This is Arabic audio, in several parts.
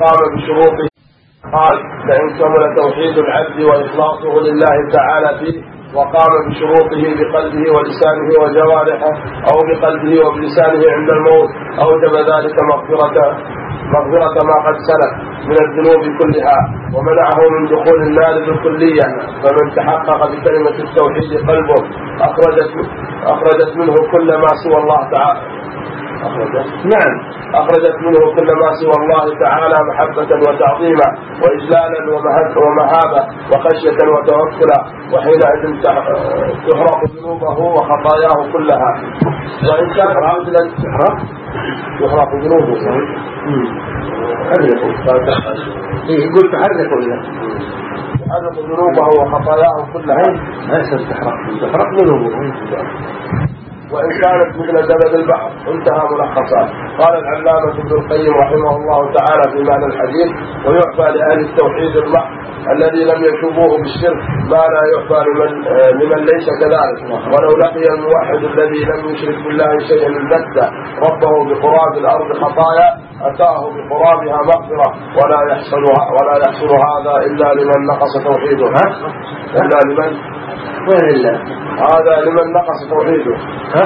وقام بشروطه. قال: فإن كمل توحيد العبد وإخلاصه لله تعالى فيه وقام بشروطه بقلبه ولسانه وجوارحه أو بقلبه وبلسانه عند الموت أوجب ذلك مغفرة ما قد سلف من الذنوب كلها ومنعه من دخول النار بالكلية. فمن تحقق بكلمة التوحيد قلبه أخرجت منه كل ما سوى الله تعالى أخرجت منه كل ما سوى الله تعالى محبة وتعظيما وإجلالا ومهابة وخشية وتوكلا، وحينئذ تحرق ذنوبه وخطاياه كلها. وإن كان عاجلا تحرق ذنوبه يقول تحرق ذنوبه وخطاياه كلها تحرق ذنوبه. وإن كانت مثل زبد البحر. انتهى ملخصات. قال العلامة ابن القيم رحمه الله تعالى في معنى الحديث: ويعفى لأهل التوحيد المحض الذي لم يشوبوه بالشرك ما لا يعفى لمن ليس كذلك. ولو لقي الموحد الذي لم يشرك بالله شيئا البتة ربه بقراب الأرض خطايا أتاه بقرابها مغفرة ولا يحصل هذا إلا لمن نقص توحيده. إلا لمن هذا لمن نقص توحيده.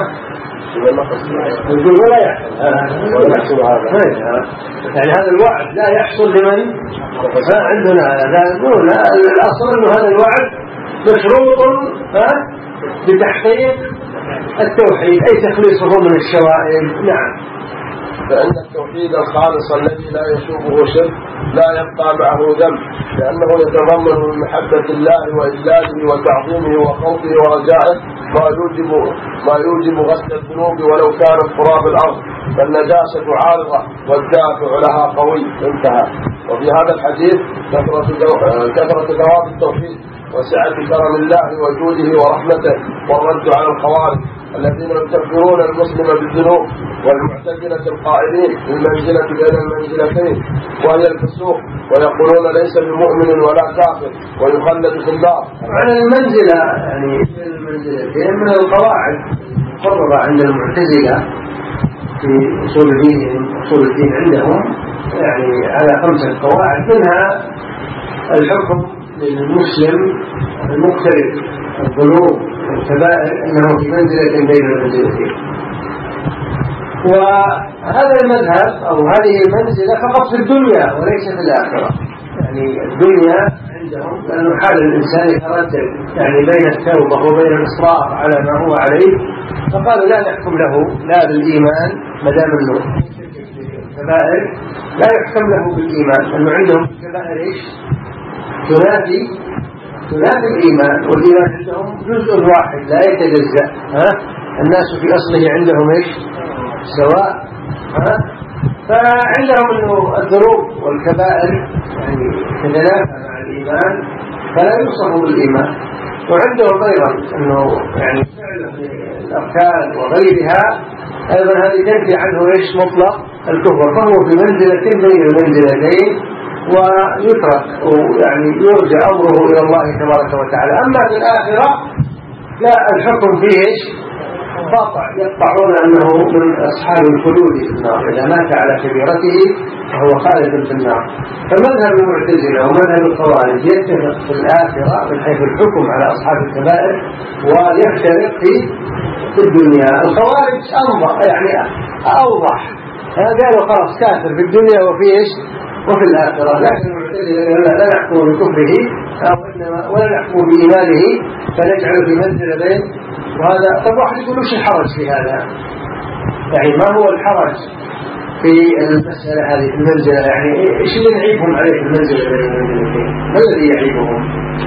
يقول ولا يحصل هذا. يعني هذا الوعد لا يحصل لمن عندنا. لا نقول الأصل أنه هذا الوعد مشروط بتحقيق التوحيد أي تخليصه من الشوائب. نعم. فإن التوحيد الخالص الذي لا يشوبه شرك لا يبقى معه ذنب، لأنه يتضمن من محبة الله وإجلاله وتعظيمه وخوفه ورجائه ما يوجب غسل الذنوب ولو كانت تراب الأرض، فالنجاسة عارضة والدافع لها قوي. انتهى. وفي هذا الحديث كثرة ثواب التوحيد وسعة كرم الله وجوده ورحمته والرد على الخوارج الذين يكفرون المسلم بالذنوب والمعتزلة القائلين المنزلة بين المنزلتين وهي الفسوق ويقولون ليس بمؤمن ولا كافر ويخلد في النار. معنى المنزلة يعني المنزلتين من القواعد مقررة عند المعتزلة في أصول الدين عندهم، يعني على 5 قواعد، منها الحكم للمسلم المقترف الذنوب والكبائر أنه في منزلة بين المنزلتين. وهذا المذهب أو هذه المنزلة فقط في الدنيا وليس في الآخرة. يعني الدنيا عندهم لأنه حال الإنسان يتردد يعني بين التوبة وبين الإصرار على ما هو عليه، فقالوا لا نحكم له لا بالإيمان مدام أنه الكبائر لا يحكم له بالإيمان، لأنه عندهم الكبائر إيش؟ تنافي الإيمان، والإيمان عندهم جزء واحد لا يتجزأ. الناس في أصله عندهم إيش؟ سواء. فعندهم أنه الذنوب والكبائر يعني تتنافى مع الإيمان فلا يوصف بالإيمان. وعندهم أيضا أنه يعني فعل الأركان وغيرها أيضا هذه تنفي عنه إيش؟ مطلق الكفر، فهو في منزلة بين المنزلتين ويترك ويعني يرجع أمره إلى الله تبارك وتعالى. أما في الآخرة لا، الحكم فيه إيش؟ قاطع، يقطعون أنه من أصحاب الخلود في النار، إذا مات على كبيرته فهو خالد في النار. فمذهب المعتزلة ومذهب الخوارج يتفق في الآخرة من حيث الحكم على أصحاب الكبائر ويختلف في الدنيا. الخوارج أوضح، قالوا خلاص كافر في الدنيا وفي إيش؟ وفي الآخرة. لكن المعتزلة لا نحكم بكفره ولا نحكم بإيمانه فنجعله في منزلة بين. وهذا طب واحد يقول وش الحرج في هذا؟ يعني ما هو الحرج في المسألة هذه في المنزلة؟ يعني إيش اللي نعيبهم عليه في المنزلة بين المنزلتين؟ ما الذي يعيبهم؟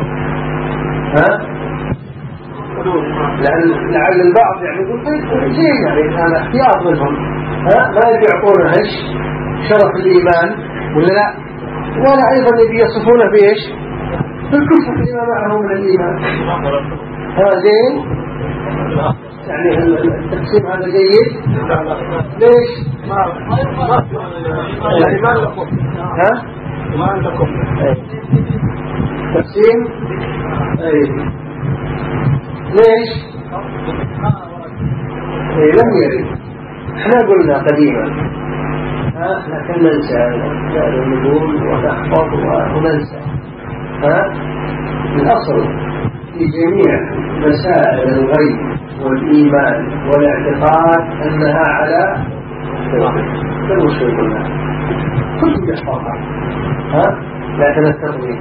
لعل البعض يعني يقول زين يعني هذا احتياط منهم، ما يعطونه إيش؟ شرف الإيمان ولا لا؟ ولا أيضا يصفونه بإيش؟ بالكفر لما معه من الإيمان. زين يعني التقسيم هذا جيد. ليش؟ يعني ما لكم ما عندكم تقسيم. ليش؟ لم يرد. احنا قلنا قديما لكن ننسى نقول ونحفظ وننسى. الأصل في جميع مسائل الغيب والإيمان والاعتقاد أنها على كالمشرك الله كل يحفظها لكن التطبيق.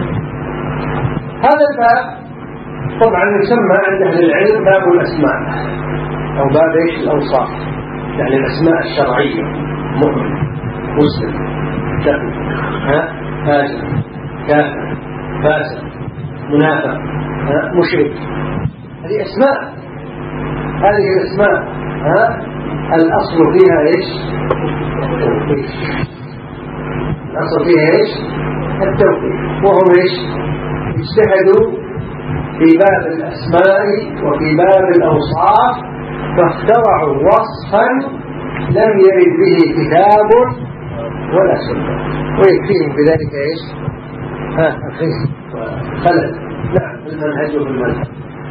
هذا الباب طبعا يسمى عند أهل العلم باب الأسماء أو باب الأوصاف، يعني الأسماء الشرعية: مؤمن، مسلم، تقي، فاجر، كافر، فاسق، منافق، مشرك. هذه أسماء، هذه الأسماء الأصل فيها إيش؟ التوحيد. الأصل فيها إيش؟ التوحيد. وهم إيش؟ اجتهدوا في باب الأسماء وفي باب الأوصاف فاخترعوا وصفا لم يرد به كتاب ولا سنة، ويكفيهم بذلك إيش؟ الخزي والخلل. نعم، المنهج والمنهج.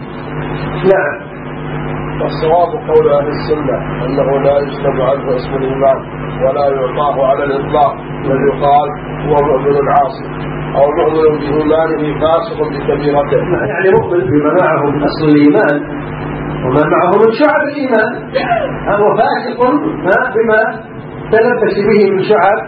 نعم. والصواب قول أهل السنة أنه لا يجتمع عنه اسم الإيمان ولا يعطاه على الإطلاق، بل يقال هو مؤمن عاصي أو مؤمن بإيمانه فاسق بكبيرته. يعني مؤمن بما معه من أصل الإيمان وما معه من شعب الإيمان، هو فاسق بما تلبس به من شعب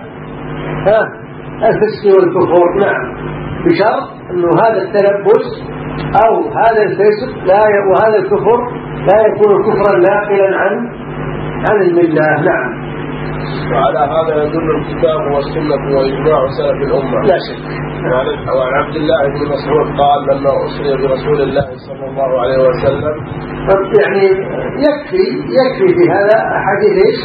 الفسق والكفر. نعم، بشرط أنه هذا التلبس أو هذا الفسق وهذا الكفر لا يكون كفرا ناقلا عن الملة. نعم. وعلى هذا يدل الكتاب والسنة وإجماع سلف الأمة. لا شك. وعن عبد الله بن مسعود قال لما أسري برسول الله صلى الله عليه وسلم، يعني يكفي في هذا أحاديث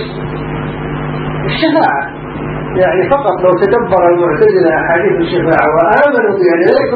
الشفاعة. يعني فقط لو تدبر المعتزلة أحاديث الشفاعة وآمنوا بها لا يكون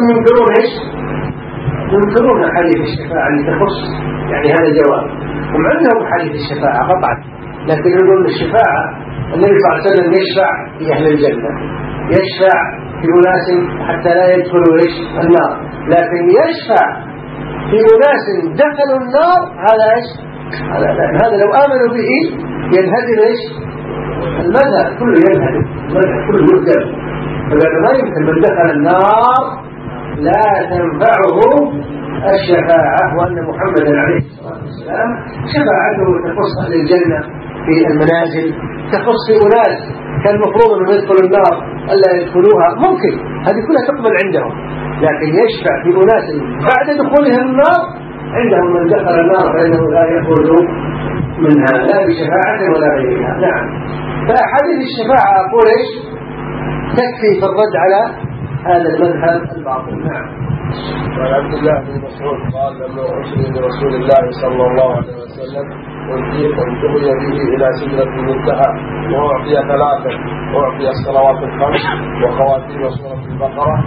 ينكرون أحاديث الشفاعة اللي تخص، يعني هذا جواب. هم عندهم أحاديث الشفاعة قطعا، لكن يقولون الشفاعة النبي صلى الله عليه وسلم يشفع في أهل الجنة، يشفع في أناس حتى لا يدخلوا النار، لكن يشفع في أناس دخلوا النار هذا لو آمنوا به ينهدم المذهب كله، ينهدم المذهب كله يهدم. فقال ما يمكن من دخل النار لا تنفعه الشفاعة، وأن محمدا عليه الصلاة والسلام شفاعته تخص أهل الجنة في المنازل، تخص في أناس كان المفروض أن يدخلوا النار ألا يدخلوها، ممكن هذه كلها تقبل عندهم، لكن يشفع في أناس بعد دخولهم النار عندهم من دخل النار فإنه لا يخرج منها لا بشفاعة ولا غيرها. نعم. فأحاديث الشفاعة أقول تكفي في الرد على هذا المذهب الباطل. نعم. وعن عبد الله بن مسعود قال لما أرسل برسول الله صلى الله عليه وسلم انتهي به إلى سدرة المنتهى وأعطي 3: أعطي الصلوات الخمس وخواتيم سورة البقرة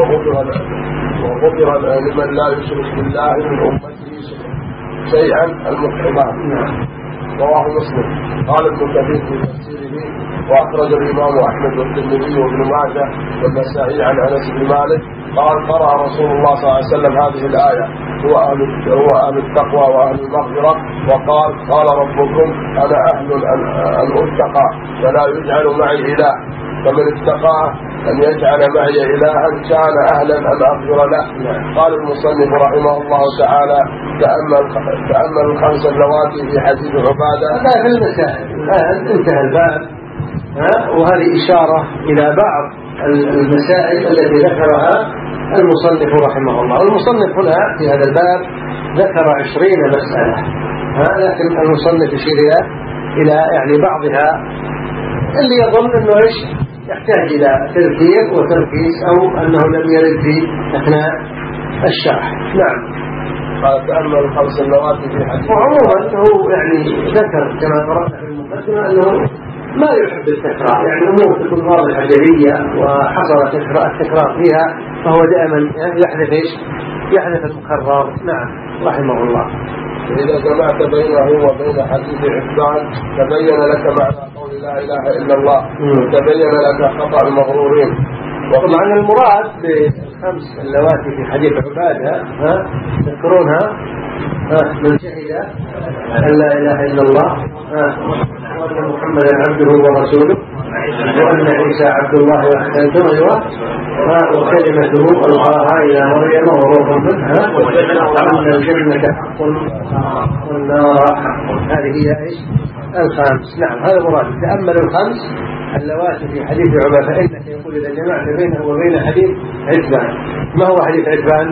وغفر لمن لا يشرك بالله من أمته شيئا المحرمات. رواه مسلم. قال ابن كثير في تفسيره: وأخرج الإمام أحمد والترمذي وابن ماجه والنسائي عن أنس بن مالك قال: قرأ رسول الله صلى الله عليه وسلم هذه الآية: هو أهل التقوى وأهل المغفرة، وقال: قال ربكم أنا أهل أن أتقى فلا يجعل معي إله، فمن اتقاه أن يجعل معي إلها كان أهلا أن أغفر له. قال المصنف رحمه الله تعالى: تأمل الخمس اللواتي في حديث عبادة. هذا في المسائل انتهى الباب، وهذه إشارة إلى بعض المسائل التي ذكرها المصنف رحمه الله. المصنف هنا في هذا الباب ذكر 20 مسألة، لكن المصنف يشير إلى يعني بعضها اللي يظن أنه يحتاج إلى تذكير وتركيز أو أنه لم يرد في أثناء الشرح. نعم. قال: تأمل الخمس اللواتي في حديث. وعموما هو يعني ذكر كما قرأنا في المقدمة أنه ما يحب التكرار، يعني أمور تكون واضحة جلية وحصل التكرار فيها فهو دائما يحذف المكرر. نعم، رحمه الله. إذا جمعت بينه وبين حديث عثمان تبين لك معنى قول لا إله إلا الله، تبين لك خطأ المغرورين. طبعا المراد بالخمس اللواتي في حديث عبادة تذكرونها من شهد أن لا إله إلا الله وأن محمدا عبده ورسوله وأن عيسى عبد الله وحده وكلمته ألقاها إلى مريم وروح منها وأن الجنة حق والنار حق. هذه هي الخامس. نعم هذا مراد. تأمل الخمس اللواتي في حديث عبادة، فإنك يقول إذا جمعت بينه وبين حديث عتبان. ما هو حديث عتبان؟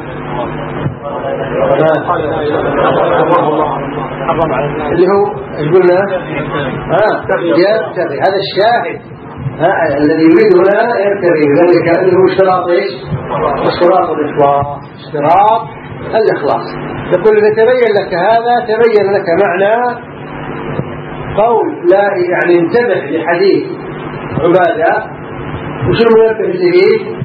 اللي هو قلنا يبتغي، هذا الشاهد الذي يريد هنا يبتغي، ذلك أنه اشتراط ايش؟ اشتراط الإخلاص، اشتراط الإخلاص. يقول إذا تبين لك هذا تبين لك معنى قول لا، يعني انتبه لحديث عبادة. وشنو ينتبه ليه؟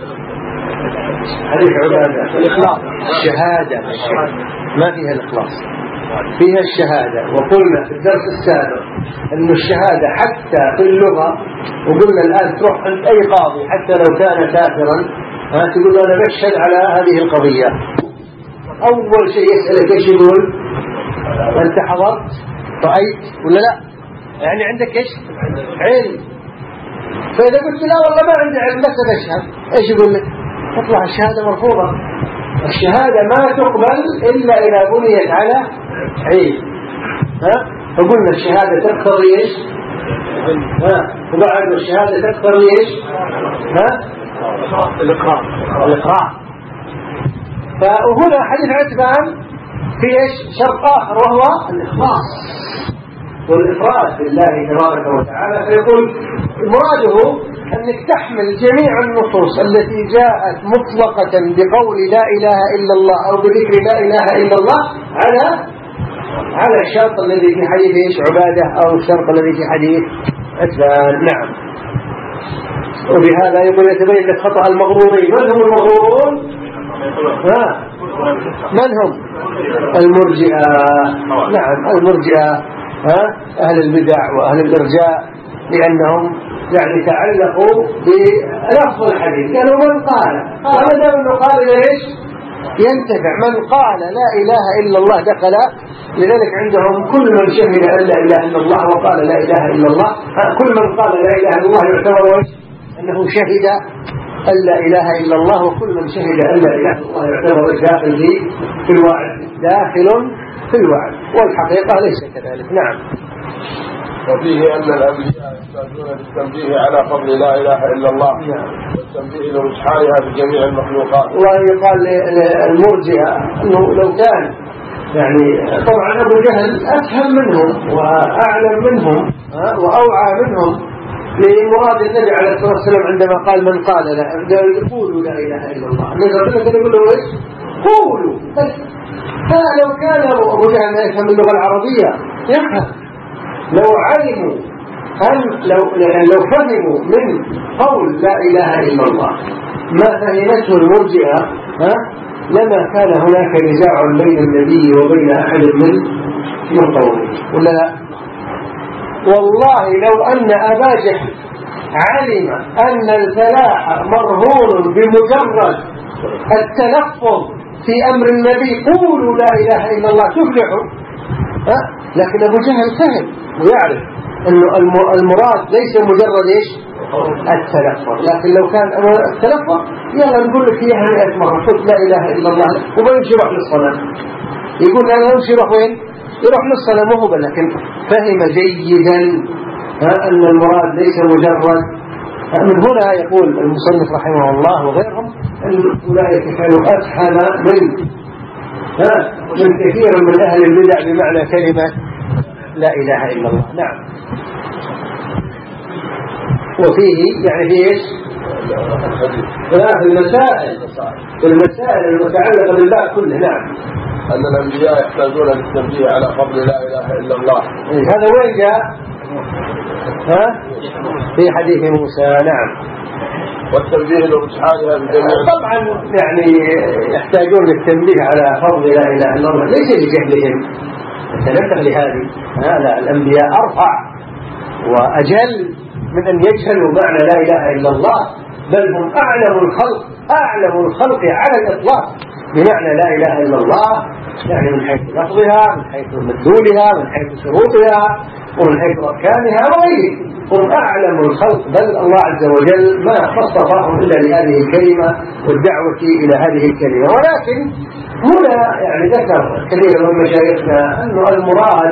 حديث عبادة الإخلاص، الشهادة ما فيها الإخلاص، فيها الشهادة. وقلنا في الدرس السابق أن الشهادة حتى في اللغة، وقلنا الآن تروح عند أي قاضي حتى لو كان كافرا تقول له أنا بشهد على هذه القضية، أول شيء يسألك ايش يقول؟ أنت حضرت رأيت ولا لا؟ يعني عندك ايش؟ علم. فإذا قلت لا والله ما عندي علم بس بشهد، ايش يقول لك؟ تطلع الشهادة مرفوضة. الشهادة ما تقبل إلا إذا بنيت على علم. فقلنا الشهادة تقتضي ايش؟ وبعد الشهادة تقتضي ايش؟ الإقرار. فهنا حديث عتبان في ايش؟ شرط آخر وهو الإخلاص والإفراد بالله تبارك وتعالى. فيقول مراده أنك تحمل جميع النصوص التي جاءت مطلقة بقول لا إله إلا الله أو بذكر لا إله إلا الله على الشرط الذي في حديث ايش؟ عبادة، أو الشرط الذي في حديث عتبان. نعم. وبهذا يقول يتبين لك خطأ المغرورين. من هم المغرورون؟ من هم؟ المرجئة. نعم المرجئة، أهل البدع وأهل الإرجاء، لأنهم يعني تعلقوا بلفظ الحديث. قالوا من قال ما دام انه قال ليش ينتفع، من قال لا إله إلا الله دخل. لذلك عندهم كل من شهد أن لا إله إلا الله وقال لا إله إلا الله، كل من قال لا إله إلا الله يعتبر أنه شهد أن لا إله إلا الله، وكل من شهد أن لا إله إلا الله يعتبر داخل في الوعد، داخل في الوعد، والحقيقة ليس كذلك. نعم. وفيه أن الأنبياء يحتاجون للتنبيه على فضل لا إله إلا الله والتنبيه لرجحانها في جميع المخلوقات. ويقال للمرجئة أنه لو كان يعني طبعا أبو جهل أفهم منهم وأعلم منهم وأوعى منهم لمراد النبي عليه الصلاة والسلام عندما قال من قال لا قولوا لا إله إلا الله. النبي كان يقول له إيش؟ قولوا. فلو كان أبو جهل ما يفهم اللغة العربية يفهم. لو علموا لو فهموا من قول لا إله إلا الله ما فهمته المرجئة لما كان هناك نزاع بين النبي وبين أحد من قومه، ولا لا؟ والله لو أن أبا جهل علم أن الفلاح مرهون بمجرد التلفظ في أمر النبي قولوا لا إله إلا الله تفلحوا، لكن أبو جهل فهم ويعرف أنه المراد ليس مجرد إيش؟ التلفظ. لكن لو كان التلفظ يلا نقول لك إياها 100 مرة قلت لا إله إلا الله وبيمشي يروح للصلاة، يقول أنا يمشي يروح وين؟ يروح للصلاة مهوبا. لكن فهم جيدا أن المراد ليس مجرد. من هنا يقول المصنف رحمه الله وغيرهم أن أولئك كانوا أفهم من كثير من أهل البدع بمعنى كلمة لا إله إلا الله. نعم. وفيه يعني ايش؟ المسائل المتعلقة بالباب كله. نعم. أن الأنبياء يحتاجون للتنبيه على فضل لا إله إلا الله. هذا وين جاء؟ في حديث موسى. نعم. والتنبيه لرجحانها بجميع. طبعا يعني يحتاجون للتنبيه على فضل لا إله إلا الله ليس لجهلهم، تنبه لهذه. لا، الأنبياء أرفع وأجل من أن يجهلوا معنى لا إله إلا الله، بل هم أعلم الخلق على الإطلاق بمعنى لا إله إلا الله، يعني من حيث لفظها، من حيث مدلولها، من حيث شروطها، ومن حيث أركانها وغيره. هم أعلم الخلق، بل الله عز وجل ما اصطفاهم إلا لهذه الكلمة والدعوة إلى هذه الكلمة. ولكن هنا يعني ذكر كثير من مشايخنا أنه المراد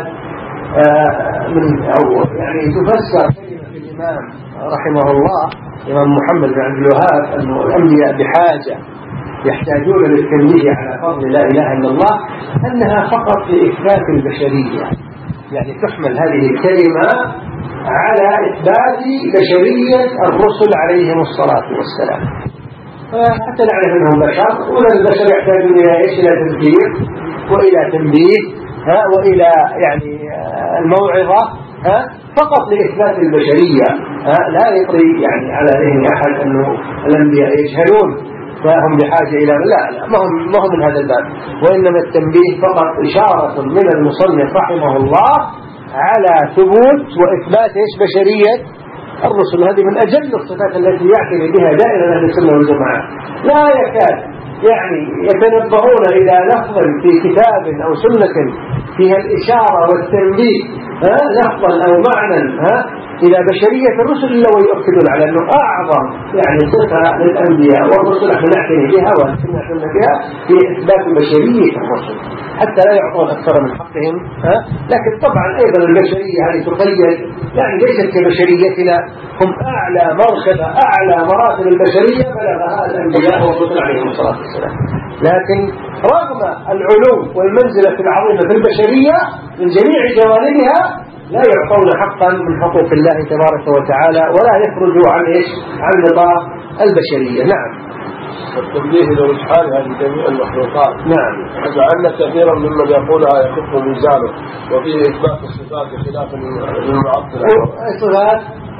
أو يعني تفسر كلمة الإمام رحمه الله الإمام محمد بن عبد الوهاب أنه الأنبياء بحاجة يحتاجون للتنبيه على فضل لا إله إلا الله، أنها فقط لإثبات البشرية. يعني تحمل هذه الكلمة على إثبات بشرية الرسل عليهم الصلاة والسلام، حتى نعرف أنهم بشر، وأن البشر يحتاجون إلى إيش؟ إلى تذكير وإلى تنبيه وإلى يعني الموعظة فقط لإثبات البشرية. لا يطري يعني على ذهن أحد أنه الأنبياء يجهلون فهم بحاجة إلى لا ما هم من هذا الباب، وإنما التنبيه فقط إشارة من المصنف رحمه الله على ثبوت وإثبات بشرية الرسل. هذه من أجل الصفات التي يعتني بها دائما أهل السنة والجماعة. لا يكاد يعني يتنبهون إلى لفظ في كتاب أو سنة فيها الإشارة والتنبيه لفظا أو معنى إلى بشرية الرسل إلا ويؤكدون على أنه أعظم يعني صفة للأنبياء والرسل نحن نعتني بها ونعتني بها في إثبات بشرية الرسل، حتى لا يعطون أكثر من حقهم. لكن طبعا أيضا البشرية هذه تقيد يعني ليست كبشريتنا، هم أعلى مرتبة أعلى مراتب البشرية بلغها الأنبياء والرسل عليهم الصلاة والسلام. لكن رغم العلو والمنزلة العظيمة في البشرية من جميع جوانبها لا يعطون حقا من حقوق الله تبارك وتعالى ولا يخرجوا عن نطاق البشرية. نعم. والتنبيه لرجحانها لجميع المخلوقات. نعم. مع أن كثيرا ممن يقولها يخف ميزانه، وفيه إثبات الصفات بخلاف المعطلة. الصفات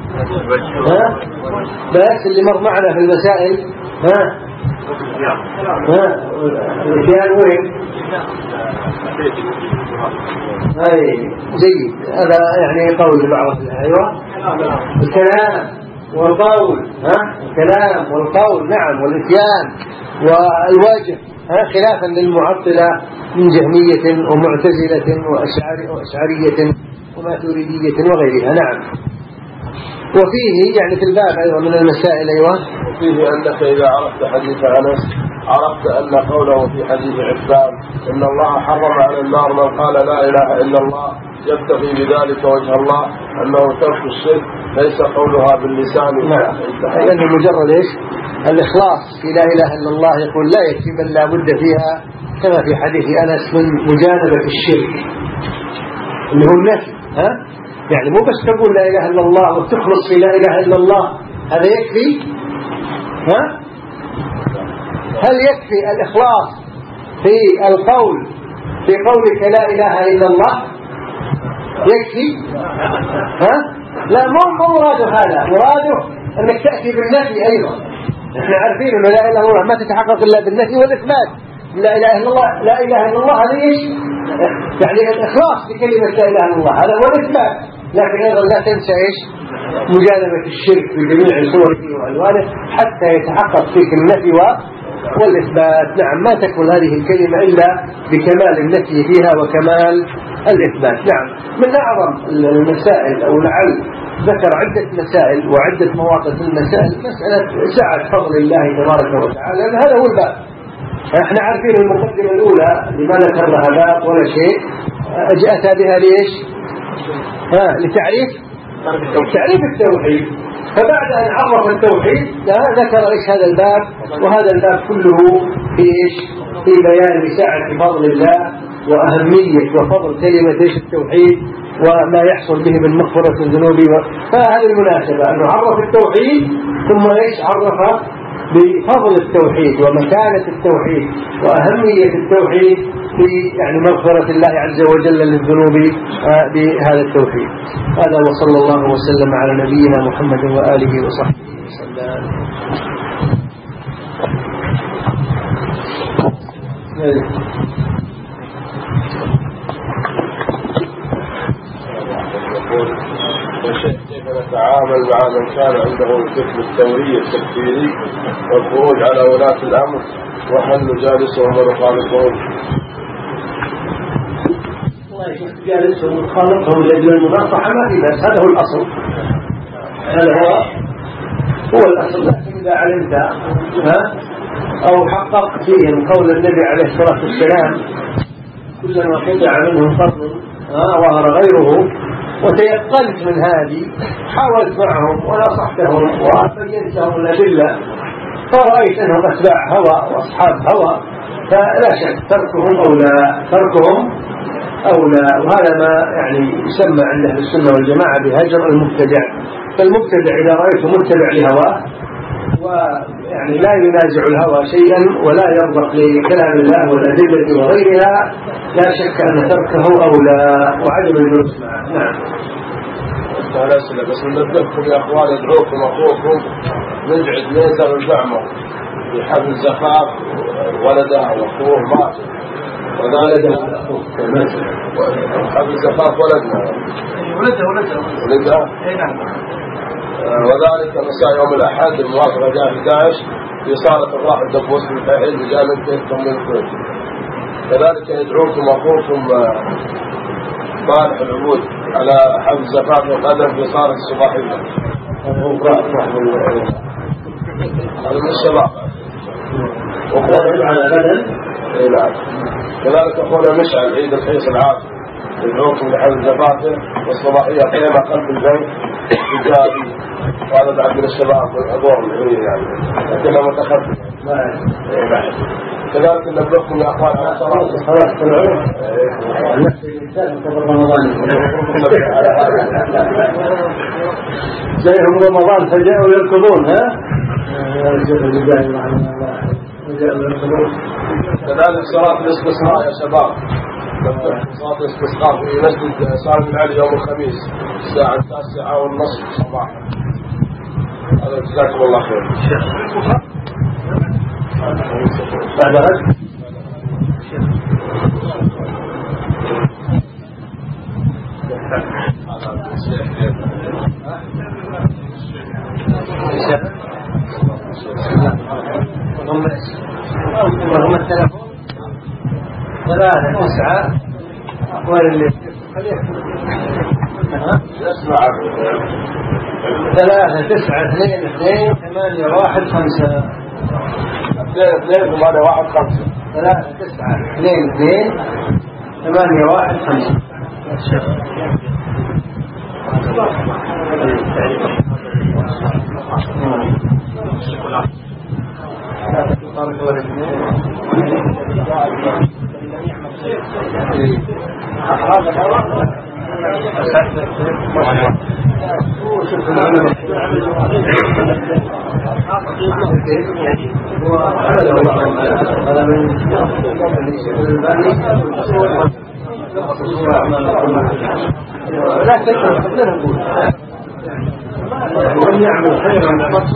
بس اللي مر معنا في المسائل الاتيان وين؟ جيد. هذا يعني قول بعض. أيوة الكلام والقول الكلام والقول. نعم. والاتيان والوجه خلافا للمعطلة من جهمية ومعتزلة وأشعرية وماتريدية وغيرها. نعم. وفيه يعني في الباب أيضا من المسائل. أيوة. وفيه أنك إذا عرفت حديث أنس عرفت أن قوله في حديث عبان إن الله حرم على النار من قال لا إله إلا الله يبتغي بذلك وجه الله أنه ترك الشرك ليس قولها باللسان. نعم. لأنه مجرد إيش؟ الإخلاص في لا إله إلا الله يقول لا يكفي بل لا بد فيها كما في حديث أنس من مجانبة الشرك اللي هو النفي. يعني مو بس تقول لا إله إلا الله وتخلص في لا إله إلا الله هذا يكفي؟ هل يكفي الإخلاص في القول في قولك لا إله إلا الله يكفي؟ لا مو مراده هذا، مراده أنك تأتي بالنفي أيضا. نحن عارفين أن لا إله إلا الله ما تتحقق إلا بالنفي والإثبات. لا إله إلا الله لا إله إلا الله هذا إيش؟ يعني الإخلاص بكلمة لا إله إلا الله هذا هو الإثبات. لكن أيضا لا تنسى إيش؟ مجانبة الشرك بجميع صوره وألوانه حتى يتحقق فيك النفي والإثبات. نعم. ما تكون هذه الكلمة إلا بكمال النفي فيها وكمال الإثبات. نعم. من أعظم المسائل أو لعل ذكر عدة مسائل وعدة مواقف المسائل مسألة سعة فضل الله تبارك وتعالى. هذا هو الباب. احنا عارفين المقدمة الأولى لما ذكر لها باب ولا شيء أتى بها ليش؟ لتعريف التوحيد. فبعد أن عرف التوحيد ذكر إيش هذا الباب، وهذا الباب كله في إيش؟ في بيان سعة فضل الله وأهمية وفضل كلمة إيش التوحيد وما يحصل به من مغفرة الذنوب. فهذه المناسبة أنه عرف التوحيد ثم إيش عرف بفضل التوحيد ومكانة التوحيد وأهمية التوحيد في يعني مغفرة الله عز وجل للذنوب بهذا التوحيد. هذا وصلى الله وسلم على نبينا محمد وآله وصحبه وسلم. كيف نتعامل مع من كان عنده الفكر الثوري التكفيري والخروج على ولاة الأمر وهل نجالسهم ونخالفهم؟ والله شفت جالس وخالطهم لأجل المناصحة ما في بس، هذا هو الأصل، هذا هو الأصل. لكن إذا علمت أو حققت فيهم قول النبي عليه الصلاة والسلام كلما قطع منهم قرن ظهر غيره، وتيقنت من هذه حاولت معهم ونصحتهم وبينت لهم الأدلة، فرأيت أنهم أتباع هوى وأصحاب هوى، فلا شك تركهم أولى. وهذا ما يعني يسمى عند أهل السنة والجماعة بهجر المبتدع. فالمبتدع إذا رأيته متبع لهواه ويعني لا ينازع الهوى شيئا ولا يرضخ لكلام الله والأدلة وغيرها، لا شك أن تركه أولى وعدم الجلوس معه. نعم. بس نذكركم يا أخوان، ادعوكم أخوكم نجعد ليزر البعمر في حفل زفاف ولدها وأخوه مات، وذلك حفل زفاف ولدها وذلك مساء يوم الأحد الموافق 11 في صالة الراحل الدبوس في الفحيل بجانب بيتكم من الكويت. كذلك يدعوكم أخوكم صالح العبود على حفل زفاف القدم في صالة الصباحية. هذا من الشباب على غدا. كذلك أخونا مشعل عيد الخيس العاصر يدعوكم لحفل زفافه والصباحية قيمة قلب البيت إيجابي، وهذا بعد من الشباب والأدوار يعني لكنه متخفف. كذلك نبلغكم يا أخوان على صلاة العلم نفس الإنسان قبل رمضان جاءهم رمضان فجاءوا يركضون كذلك صلاة الاستسقاء يا شباب، صلاة الاستسقاء في مسجد سالم بن علي يوم الخميس الساعة 9:30 صباحا. هذا جزاكم الله خير. بعد غد هم التلفون 3-9 أقوال اللي يسمع 3-9-2-2-8-1-5 2-2 وماذا 1-5 3-9-2-2-8-1-5. ومن يعمل خيرا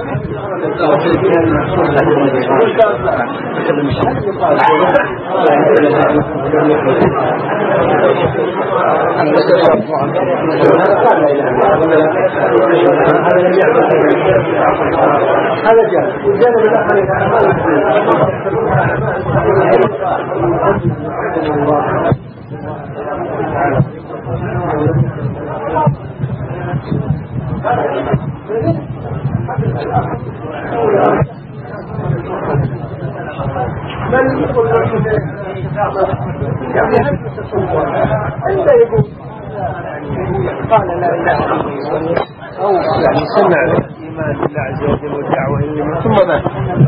هذا جاء والجانب الآخر من يقول قال لا إله إلا الله أو يعني سمع الإيمان بالله عز وجل والدعوة إليه ثم مات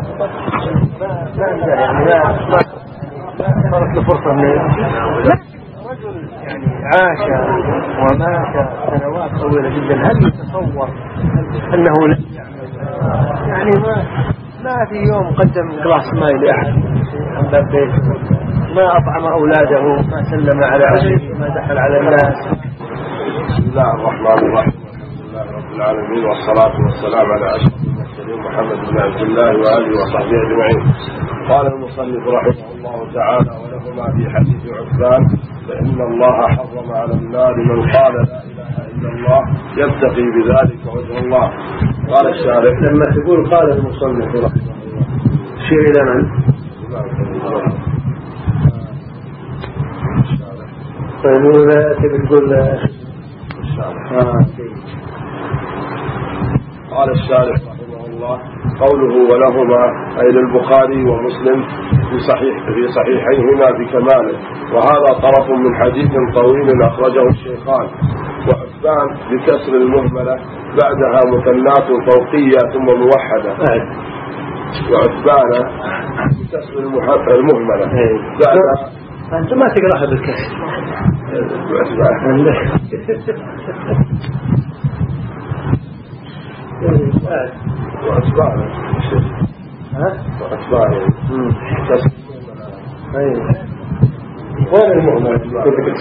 ما صارت له فرصة من رجل يعني عاش ومات سنوات طويلة جدا، هل يتصور أنه لم يعمل؟ يعني ما في يوم قدم كلاس ماي لأحد عن باب بيته، ما أطعم أولاده، ما سلم على عشره، ما دخل على الناس. بسم الله الرحمن الرحيم، الحمد لله رب العالمين، والصلاة والسلام على أشرف المرسلين محمد بن عبد الله وآله وصحبه أجمعين. قال المصنف رحمه الله تعالى: ولهما في حديث عثمان: فإن الله حرم على النار من قال لا إله إلا الله يبتغي بذلك وجه الله. قال الشارح: لما تقول قال المصنف رحمه الله شير إلى من؟ طيب ولا تبي تقول قال الشارح رحمه الله قوله ولهما أي للبخاري ومسلم في صحيحيهما بكماله، وهذا طرف من حديث طويل أخرجه الشيخان. وعتبان بكسر المهملة بعدها مثنات فوقية ثم موحدة. وعتبان بكسر المهملة بعدها. أنت ما تقرأها بالكسر. وعتبان وين المهملة؟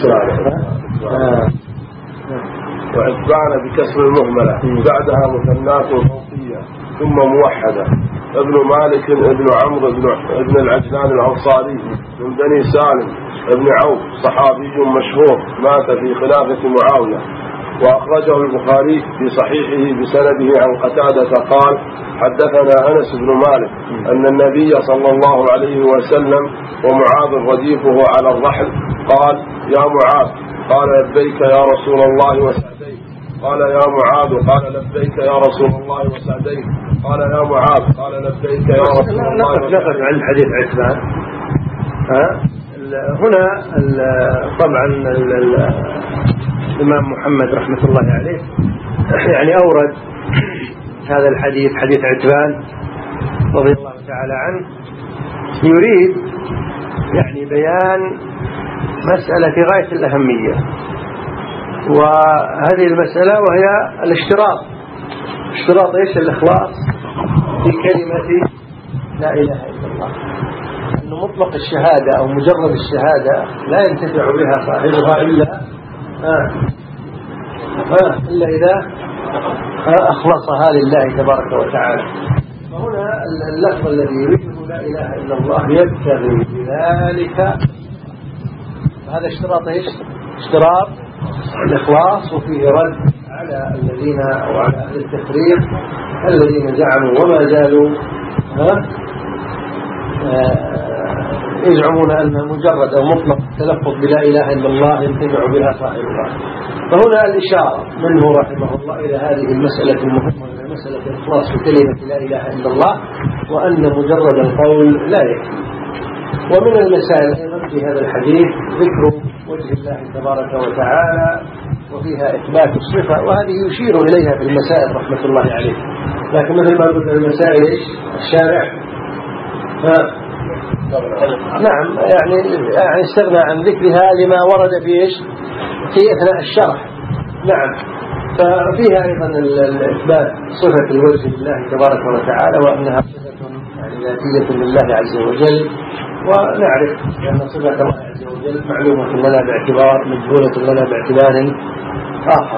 وعتبان بكسر المهملة بعدها مثنات فوقية ثم موحدة. ابن مالك ابن عمرو ابن العجلان الأنصاري من بني سالم ابن عوف صحابي مشهور مات في خلافة معاوية. وأخرجه البخاري في صحيحه بسنده عن قتادة قال حدثنا أنس بن مالك أن النبي صلى الله عليه وسلم ومعاذ رديفه على الرحل قال يا معاذ قال لبيك يا رسول الله وسعديك قال يا معاذ قال لبيك يا رسول الله وسعديك قال يا معاذ قال لبيك يا رسول الله وسعديك. نقف عن حديث عتبان. هنا طبعا الإمام محمد رحمة الله عليه يعني أورد هذا الحديث حديث عتبان رضي الله تعالى عنه، يريد يعني بيان مسألة في غاية الأهمية، وهذه المسألة وهي الاشتراط. اشتراط ايش؟ الإخلاص في كلمة لا إله إلا الله، أن مطلق الشهادة أو مجرد الشهادة لا ينتفع بها صاحبها إلا إذا أخلصها لله تبارك وتعالى. فهنا اللفظ الذي يريده لا إله إلا الله يبتغي بذلك هذا اشتراط ايش؟ اشتراط الإخلاص، وفيه رد على الذين أو على أهل التفريق الذين زعموا وما زالوا يزعمون أن مجرد أو مطلق التلفظ بلا إله إلا الله ينتفع بها صاحبها. فهنا الإشارة منه رحمه الله إلى هذه المسألة المهمة، مسألة الإخلاص في كلمة لا إله إلا الله، وأن مجرد القول لا يكفي. ومن المسائل أيضا في هذا الحديث ذكر وجه الله تبارك وتعالى وفيها إثبات الصفة، وهذه يشير إليها في المسائل رحمة الله عليه. لكن مثل ما قلت المسائل إيش؟ الشارع نعم يعني استغنى عن ذكرها لما ورد في إيش؟ في أثناء الشرح. نعم، ففيها أيضا الإثبات صفة الوجه لله تبارك وتعالى، وأنها صفة يعني ذاتية لله عز وجل، ونعرف أن صفة الله عز وجل معلومة لنا باعتبار، مجهولة لنا باعتبار آخر.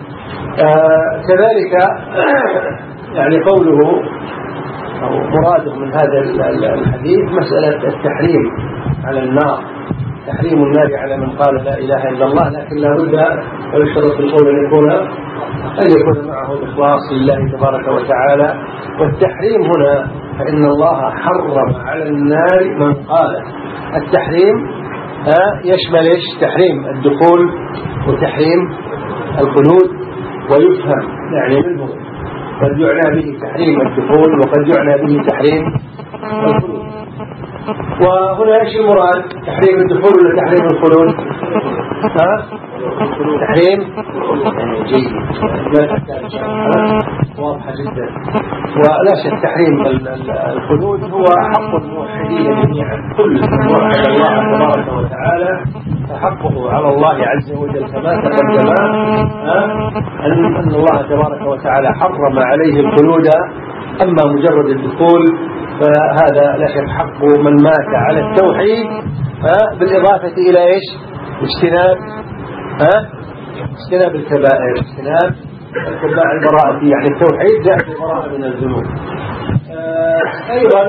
كذلك يعني قوله أو مراده من هذا الحديث مسألة التحريم على النار، تحريم النار على من قال لا إله إلا الله، لكن لا بد ويشترط في القول أن يكون معه الإخلاص لله تبارك وتعالى. والتحريم هنا فإن الله حرم على النار من قال. التحريم يشمل إيش؟ تحريم الدخول وتحريم الخلود، ويفهم يعني منه قد يعنى به تحريم الدخول وقد يعنى به تحريم الخلود. وهنا ايش المراد؟ تحريم الدخول ولا تحريم الخلود؟ تحريم يعني جيد، واضحة جدا. ولا شك تحريم الخلود هو حق الموحدين جميعا، كل من وحد الله تبارك وتعالى فحقه على الله عز وجل كما تقدم أن الله تبارك وتعالى حرم عليه الخلود. أما مجرد الدخول فهذا لا شك حق من مات على التوحيد بالإضافة إلى إيش؟ اجتناب الكبائر، اجتناب اتباع البراءة، يعني التوحيد جاء بالبراءة من الذنوب. أيضا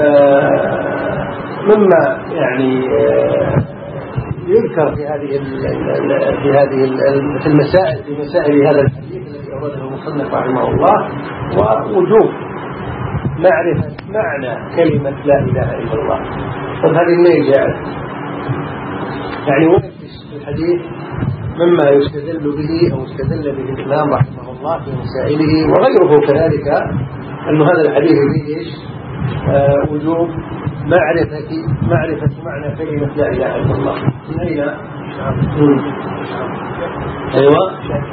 مما يعني يذكر في مسائل هذا الحديث الذي أورده المصنف رحمه الله، ووجوب معرفة معنى كلمة لا إله إلا الله. طب هذه منين جاءت؟ يعني وين الحديث مما يستدل به أو استدل به الإمام رحمه الله في مسائله وغيره كذلك، أن هذا الحديث فيه إيش؟ وجوب معرفة معنى كلمة لا إله إلا الله. من أين؟ أيوة،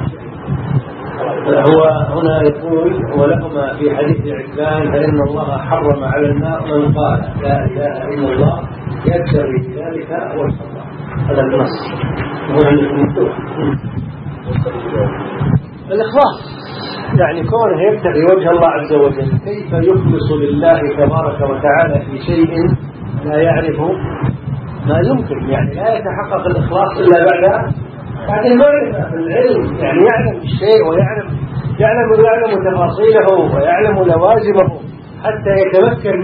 هو هنا يقول ولهما في حديث عتبان فإن الله حرم على النار من قال لا إله إلا الله يبتغي بذلك وجه الله. هذا النص هو عندكم مفتوح. الإخلاص يعني كونه يبتغي وجه الله عز وجل، كيف يخلص لله تبارك وتعالى في شيء لا يعرف ما يمكن، يعني لا يتحقق الإخلاص إلا بعد المعرفة في العلم، يعني يعلم الشيء ويعلم تفاصيله ويعلم لوازمه حتى يتمكن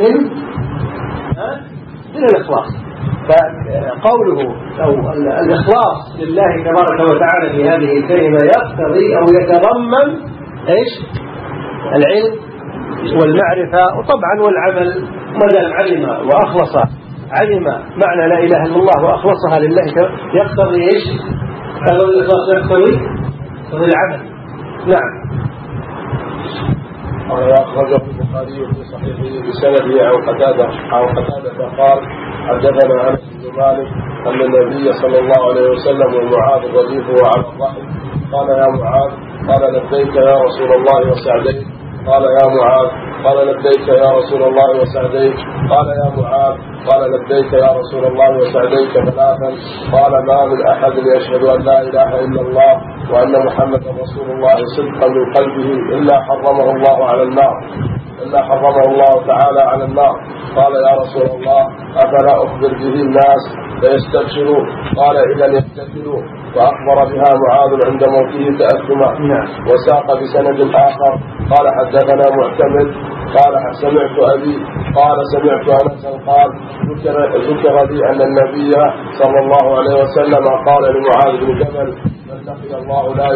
من الإخلاص. فقوله أو الإخلاص لله تبارك وتعالى في هذه الكلمة يقتضي أو يتضمن إيش؟ العلم والمعرفة وطبعا والعمل. ماذا علم وأخلص، علم معنى لا إله إلا الله وأخلصها لله يقتضي إيش؟ الإخلاص يقتضي العمل. نعم. أخرجه البخاري في صحيحه بسنده عن قتادة قال حدثنا أنس بن مالك أن النبي صلى الله عليه وسلم ومعاذ رديفه على الرحل قال يا معاذ، قال لبيك يا رسول الله وسعديك، قال يا معاذ، قال لبيك يا رسول الله وسعديك، قال يا معاذ، قال لبيك يا رسول الله وسعديك ثلاثا، قال ما من أحد يشهد أن لا إله إلا الله وأن محمدا رسول الله صدقا من قلبه إلا حرمه الله تعالى على النار. قال يا رسول الله أفلا أخبر به الناس فيستبشروا؟ قال إذا يتكلوا. فأخبر بها معاذ عند موته تأثما. وساق بسند آخر قال حدثنا معتمد قال سمعت أبي قال سمعت أنسا قال ذكر لي أن النبي صلى الله عليه وسلم قال لمعاذ بن جبل من لقي الله لا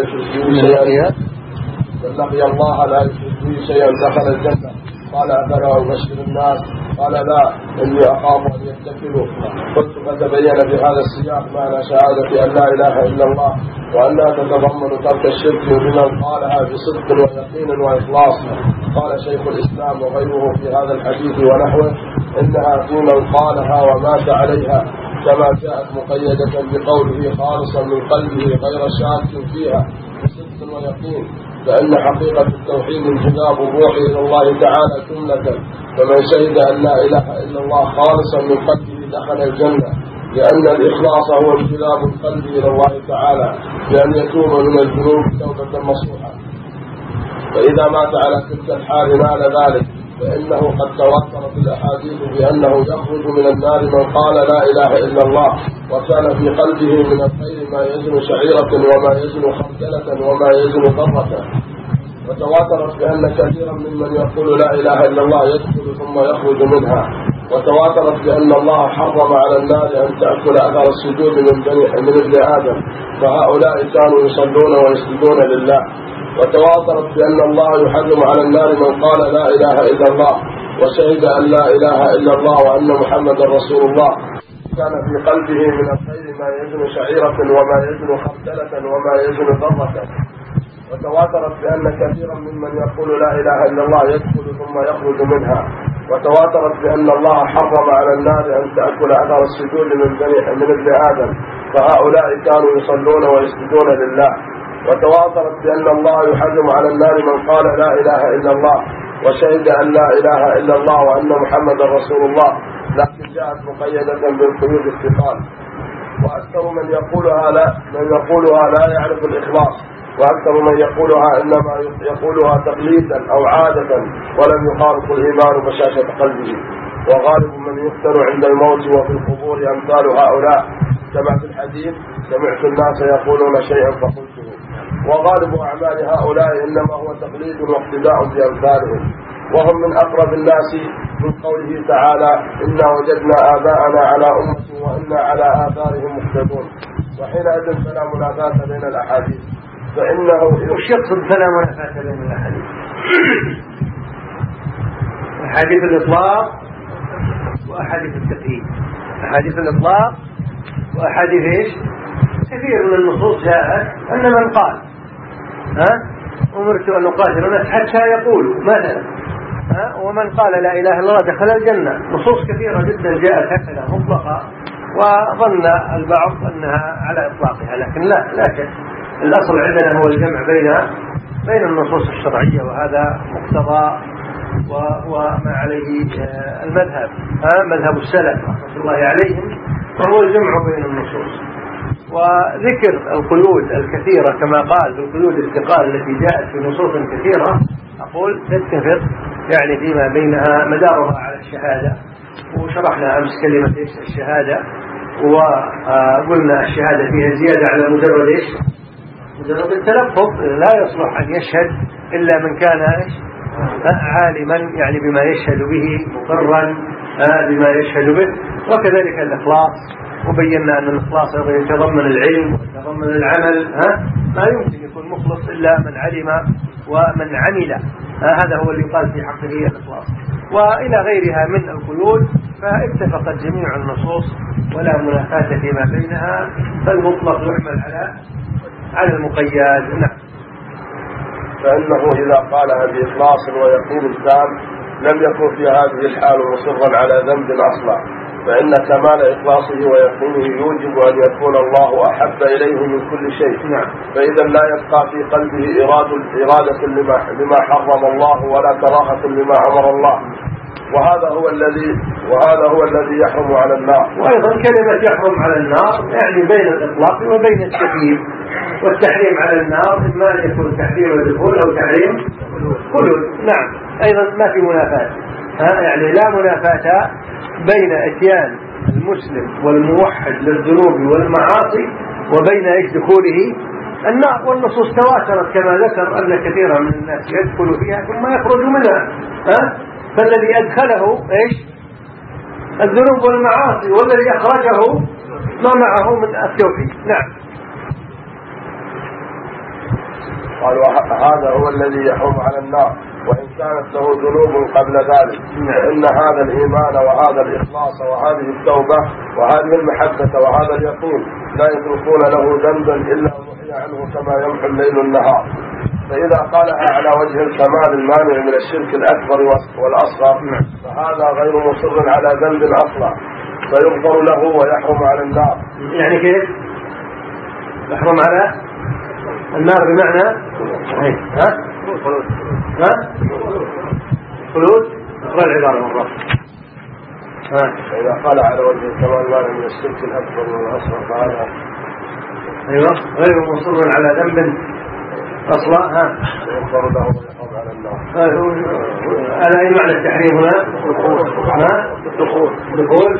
يشرك به شيئا دخل الجنة. قال أفلا أبشر الناس؟ قال لا إني أخاف أن يتكلوا. قلت فتبين بهذا السياق معنى شهادة أن لا إله إلا الله وأنها تتضمن ترك الشرك بمن قالها بصدق ويقين وإخلاص. قال شيخ الإسلام وغيره في هذا الحديث ونحوه إنها في من قالها ومات عليها، كما جاءت مقيدة بقوله خالصا من قلبه غير شاك فيها بصدق ويقين، فإن حقيقة التوحيد انجذاب الروح إلى الله تعالى جملة، فمن شهد أن لا إله إلا الله خالصا من قلبه دخل الجنة، لأن الإخلاص هو انجذاب القلب إلى الله تعالى بأن يتوب من الذنوب توبة نصوحا. فإذا مات على تلك الحال نال ذلك، فإنه قد تواترت الأحاديث بأنه يخرج من النار من قال لا إله إلا الله وكان في قلبه من الخير ما يزن شعيرة وما يزن خردلة وما يزن ذرة. وتواترت بأن كثيرا ممن يقول لا إله إلا الله يدخل ثم يخرج منها. وتواترت بأن الله حرم على النار أن تأكل أثر السجود من ابن آدم، فهؤلاء كانوا يصلون ويسجدون لله. وتواترت بأن الله يحرم على النار من قال لا إله إلا الله وشهد أن لا إله إلا الله وأن محمدا رسول الله، كان في قلبه من الخير ما يزن شعيرة وما يزن خردلة وما يزن ذرة. وتواترت بأن كثيرا ممن يقول لا إله إلا الله يدخل ثم يخرج منها. وتواترت بأن الله حرم على النار أن تأكل أثر السجود من ابن آدم، فهؤلاء كانوا يصلون ويسجدون لله. وتواترت بأن الله يحرم على النار من قال لا إله إلا الله وشهد أن لا إله إلا الله وأن محمدا رسول الله، لكن جاءت مقيدة بالقيود الثقال. وأكثر من يقولها لا يعرف الإخلاص، وأكثر من يقولها إنما يقولها تقليدا أو عادة ولم يخالط الإيمان بشاشة قلبه. وغالب من يفتن عند الموت وفي القبور أمثال هؤلاء، كما في الحديث سمعت الناس يقولون شيئا فقلته. وغالب أعمال هؤلاء إنما هو تقليد واقتداء بأمثالهم، وهم من أقرب الناس من قوله تعالى إنا وجدنا آباءنا على أمة وإنا على آثارهم مقتدون. وحينئذ فلا منافاة بين الأحاديث، فإنه وش يقصد فلا منافاة بين الأحاديث؟ أحاديث الإطلاق وأحاديث التقييد، أحاديث الإطلاق وأحاديث إيش؟ كثير من النصوص جاءت أن من قال أمرت أن أقاتل الناس حتى يقولوا مثلا ومن قال لا إله إلا الله دخل الجنة. نصوص كثيرة جدا جاءت هكذا مطلقة، وظن البعض أنها على إطلاقها، لكن لا شك الأصل عندنا هو الجمع بين النصوص الشرعية، وهذا مقتضى وما عليه المذهب مذهب السلف رحمة الله عليهم، وهو الجمع بين النصوص. وذكر القيود الكثيرة كما قال بالقيود الثقال التي جاءت في نصوص كثيرة، أقول تتفق يعني فيما بينها مدارها على الشهادة، وشرحنا أمس كلمة الشهادة، وقلنا الشهادة فيها زيادة على مجرد التلفظ، لا يصلح أن يشهد إلا من كان عالما يعني بما يشهد به، مقرا بما يشهد به. وكذلك الإخلاص، وبينا أن الإخلاص يتضمن العلم ويتضمن العمل، ما يمكن يكون مخلص إلا من علم ومن عمل، هذا هو اللي يقال في حقه الإخلاص. وإلى غيرها من القيود، فاتفقت جميع النصوص ولا منافاة فيما بينها، فالمطلق يحمل على المقيد. نعم. فإنه إذا قالها بإخلاص ويقين تام لم يكن في هذه الحال مصرا على ذنب أصلا، فإن كمال إخلاصه ويقينه يوجب أن يكون الله أحب إليه من كل شيء. نعم. فإذا لا يبقى في قلبه إرادة لما حرم الله ولا كراهة لما أمر الله، وهذا هو الذي يحرم على النار. وأيضا كلمة يحرم على النار يعني بين الإطلاق وبين التكييف، والتحريم على النار إما أن يكون تحريم الدخول أو تحريم خلود. نعم. أيضا ما في منافاة، يعني لا منافاة بين إتيان المسلم والموحد للذنوب والمعاصي وبين دخوله النار. والنصوص تواترت كما ذكر أن كثيرا من الناس يدخل فيها ثم يخرج منها، فالذي أدخله الذنوب والمعاصي، والذي أخرجه ما معه من التوحيد. نعم. قال هذا هو الذي يحرم على النار، وإن كانت له ذنوب قبل ذلك، فإن هذا الإيمان وهذا الإخلاص وهذه التوبة وهذه المحبة وهذا اليقين لا يتركون له ذنبا إلا محي عنه كما يمحو الليل النهار. فإذا قالها على وجه الكمال المانع من الشرك الأكبر والأصغر، فهذا غير مصر على ذنب أصلا، فيغفر له ويحرم على النار. يعني كيف يحرم على النار؟ بمعنى خلود. اقرأ العبارة مرة. فإذا قال على وجه الكمال المانع من الشرك الأكبر والأصغر فهذا غير مصر على ذنب أصلا، يغفر له ويحرم على النار. هذا أي معنى التحريم هنا؟ دخول.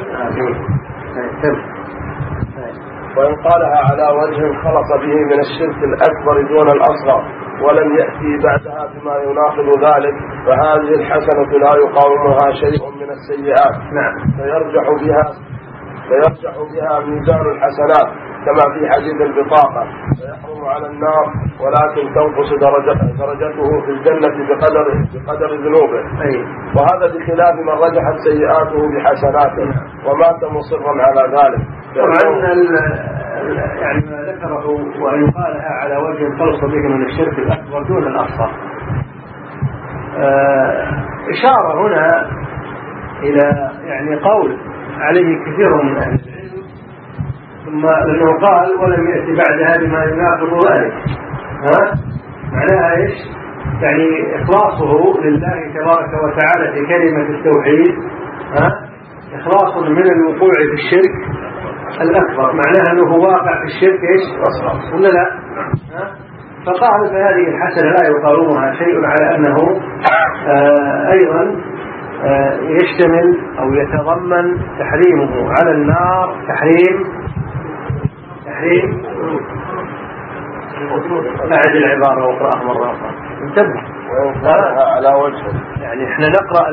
وإن قالها على وجه خلص به من الشرك الأكبر دون الأصغر ولم يأتي بعدها بما يناقض ذلك، فهذه الحسنة لا يقاومها شيء من السيئات. نعم. فيرجح بها ميزان الحسنات كما في حديث البطاقة، فيحرم على النار ولكن تنقص درجته في الجنة بقدر ذنوبه. وهذا بخلاف من رجحت سيئاته بحسناته ومات مصرا على ذلك. طبعا يعني ما ذكره وأن يقالها على وجه خلص به من الشرك الأكبر دون الأصغر، إشارة هنا إلى يعني قول عليه كثير من أهل العلم، ثم لأنه قال ولم يأتي بعدها بما يناقض ذلك. معناها إيش؟ يعني إخلاصه لله تبارك وتعالى في كلمة التوحيد إخلاص من الوقوع في الشرك الأكبر، معناها أنه واقع في الشرك إيش؟ ولا لا؟ فقال فهذه الحسنة لا يقارنها شيء على أنه أيضا يشتمل أو يتضمن تحريمه على النار تحريم أعد العبارة وقرأها مرة أخرى. انتبه. على وجه يعني احنا نقرأ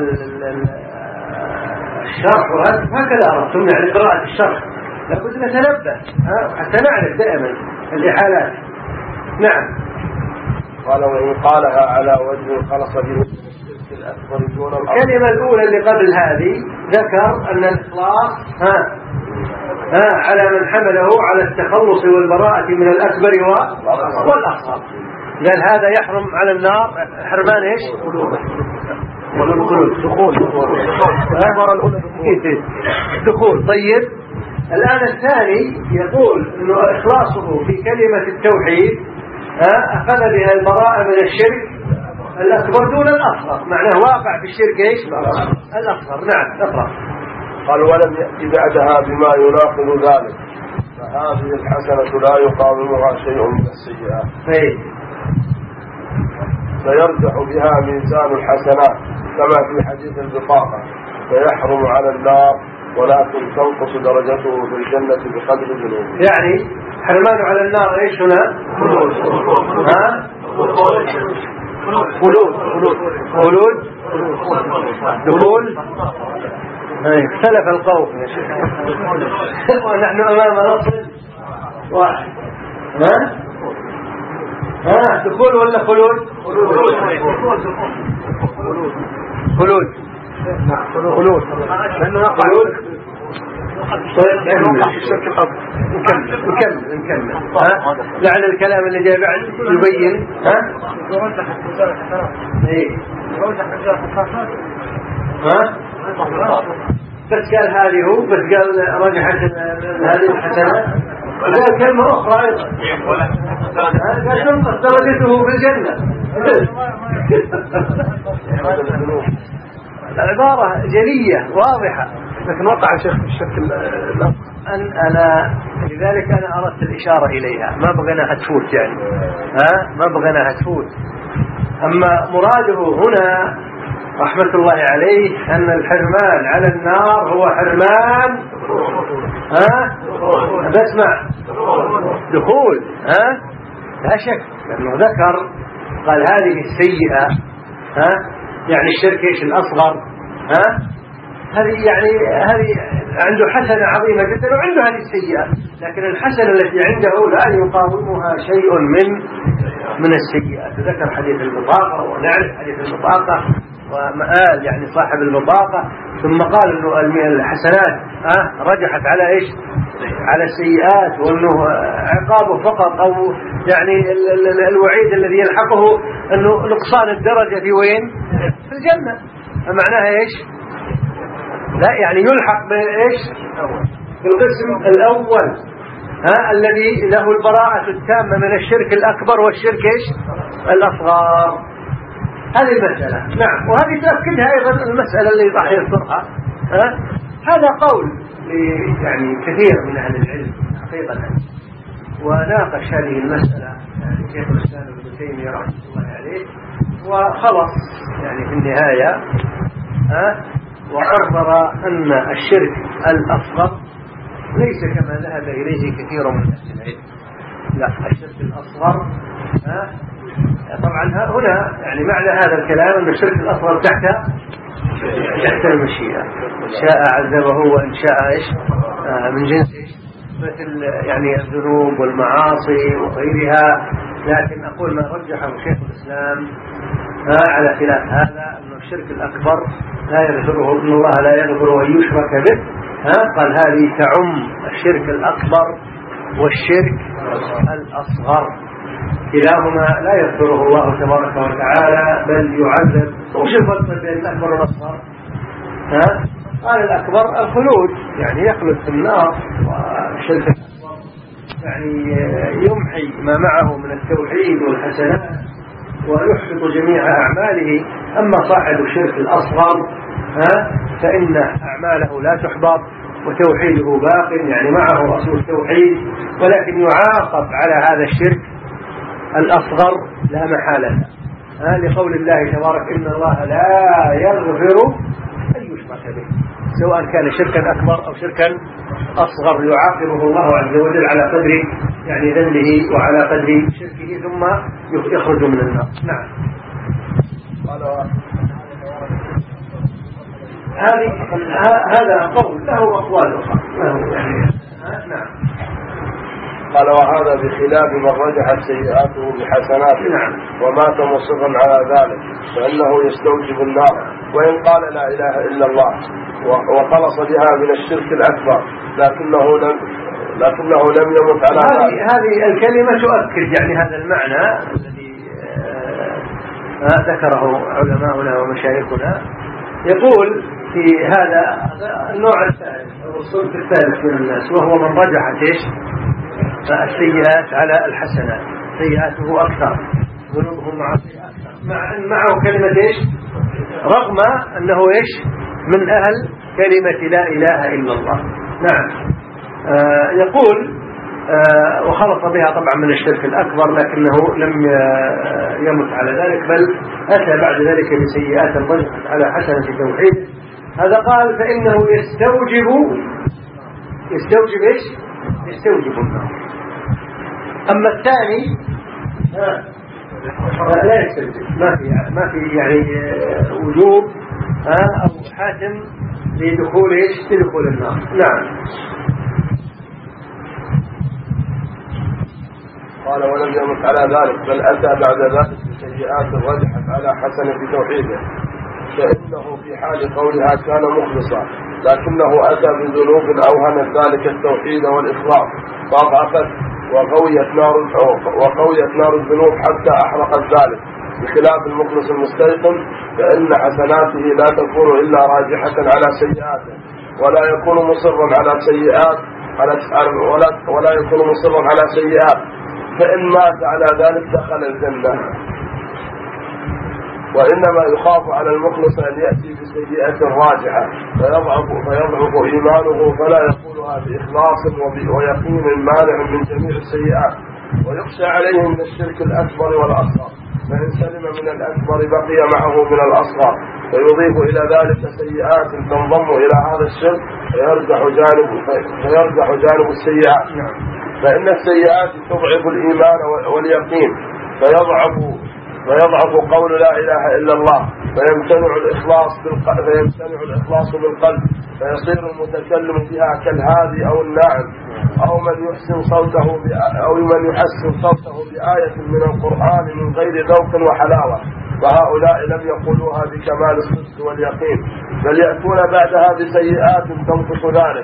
الشرح هكذا أردتم، يعني قراءة الشرح لابد نتنبه حتى نعرف دائما الإحالات. نعم. قال وإن قالها على وجه خلص به الشرك الأكبر دون الأصغر. الكلمة الأولى اللي قبل هذه ذكر أن الإخلاص على من حمله على التخلص والبراءة من الأكبر والأصغر. قال هذا يحرم على النار حرمان إيش؟ دخول. طيب الآن الثاني يقول أنه إخلاصه في كلمة التوحيد أخذ بها البراءة من الشرك الأكبر دون الأصغر، معناه واقع في الشرك إيش؟ الأصغر. نعم اقرأ. قال ولم يأتي بعدها بما يناقض ذلك فهذه الحسنة لا يقاومها شيء من السيئات فيرجح بها ميزان الحسنات كما في حديث البطاقة فيحرم على النار ولكن تنقص درجته في الجنة بقدر ذنوبه. يعني حرمان على النار ايش هنا؟ خلود دخول. اختلف القوم يا شيخ ونحن امام نص واحد. دخول ولا خلود؟ خلود. لأنه خلود. طيب نكمل. لعل الكلام اللي جاي بعد يبين. بس قال هذه هو، بس قال رجحت هذه الحسنات، وقال كلمة أخرى أيضا قال تنقص درجته في الجنة. العبارة جلية واضحة لكن وقع شيخ الشكل أنا لذلك أنا أردت الإشارة إليها، ما بغيناها تفوت يعني ما بغيناها تفوت. أما مراده هنا رحمة الله عليه أن الحرمان على النار هو حرمان بسمع دخول لا شك، لأنه ذكر قال هذه السيئة يعني الشرك ايش الأصغر هذه يعني هذه عنده حسنة عظيمة جدا وعنده هذه السيئة، لكن الحسنة التي عنده لا يقاومها شيء من السيئات. ذكر حديث البطاقة ونعرف حديث البطاقة ومآل يعني صاحب البطاقة، ثم قال انه الحسنات رجحت على ايش؟ على السيئات، وانه عقابه فقط او يعني الوعيد الذي يلحقه انه نقصان الدرجة في وين؟ في الجنة. معناها ايش؟ لا يعني يلحق بايش؟ بالقسم الاول الذي له البراءة التامة من الشرك الاكبر والشرك ايش؟ الاصغر. هذه المسألة. نعم. وهذه تأكدها ايضا المسألة اللي راح يذكرها هذا قول يعني كثير من اهل العلم حقيقة، وناقش هذه المسألة يعني شيخ الإسلام ابن تيمية رحمه الله عليه وخلص يعني في النهاية وقرر أن الشرك الأصغر ليس كما ذهب إليه كثير من أهل العلم. لا، الشرك الأصغر طبعا هنا يعني معنى هذا الكلام أن الشرك الأصغر تحت المشيئة، شاء عذبه وإن شاء إيش من جنس مثل يعني الذنوب والمعاصي وغيرها. لكن أقول ما رجحه شيخ الإسلام على خلاف هذا أن الشرك الأكبر لا يغفره، إن الله لا يغفر أن يشرك به. قال هذه تعم الشرك الأكبر والشرك الأصغر، كلاهما لا يغفره الله تبارك وتعالى بل يعذب. وش الفرق بين الأكبر والأصغر؟ قال الأكبر الخلود يعني يخلد في النار، والشرك الأكبر يعني يمحي ما معه من التوحيد والحسنات ويحبط جميع أعماله. أما صاحب الشرك الأصغر فإن أعماله لا تحبط وتوحيده باق يعني معه أصل التوحيد، ولكن يعاقب على هذا الشرك الأصغر لا محالة لقول الله تبارك إن الله لا يغفر أن يشرك به، سواء كان شركا أكبر أو شركا أصغر يعاقبه الله عز وجل على قدر يعني ذنبه وعلى قدر شركه ثم يخرج من النار. نعم. هذا قول له أقوال أخرى يعني. نعم. قال وهذا بخلاف من رجحت سيئاته بحسناته ومات مصرا على ذلك فإنه يستوجب النار، وإن قال لا إله إلا الله وخلص بها من الشرك الأكبر لكنه لم يمت على ذلك. هذه الكلمة تؤكد يعني هذا المعنى الذي ذكره علماؤنا ومشايخنا. يقول في هذا النوع الثالث أو الصنف الثالث من الناس، وهو من رجحت السيئات على الحسنات، سيئاته أكثر ذنوبهم معاصي أكثر، معه كلمة رغم أنه من أهل كلمة لا إله إلا الله. نعم. يقول وخلط بها طبعا من الشرك الأكبر لكنه لم يمت على ذلك، بل أتى بعد ذلك بسيئات رجحت على حسنة توحيد. هذا قال فإنه يستوجب النار. أما الثاني لا يستوجب، ما في يعني وجوب أو حاتم لدخول النار. نعم. قال ولم يمت على ذلك بل أتى بعد ذلك بسيئات رجحت على حسنة توحيده، فإنه في حال قولها كان مخلصا لكنه أتى بذنوب أوهنت ذلك التوحيد والإخلاص فأضعفت وقويت نار الذنوب حتى أحرقت ذلك، بخلاف المخلص المستيقن فإن حسناته لا تكون إلا راجحة على سيئاته ولا يكون مصرا على سيئات ولا يكون مصرا على سيئات، فإن مات على ذلك دخل الجنة. وإنما يخاف على المخلص أن يأتي بسيئة راجعة فيضعف إيمانه فلا يقولها بإخلاص ويقين مانع من جميع السيئات، ويخشى عليه من الشرك الأكبر والأصغر، فإن سلم من الأكبر بقي معه من الأصغر، فيضيف إلى ذلك سيئات تنضم إلى هذا الشرك فيرجح جانب السيئات، فإن السيئات تضعف الإيمان واليقين فيضعف قول لا إله إلا الله، فيمتنع الإخلاص بالقلب، فيصير المتكلم بها كالهادي أو الناعم أو من يحسن صوته بآية من القرآن من غير ذوق وحلاوة، فهؤلاء لم يقولوها بكمال الصدق واليقين، بل يأتون بعدها بسيئات تنقص ذلك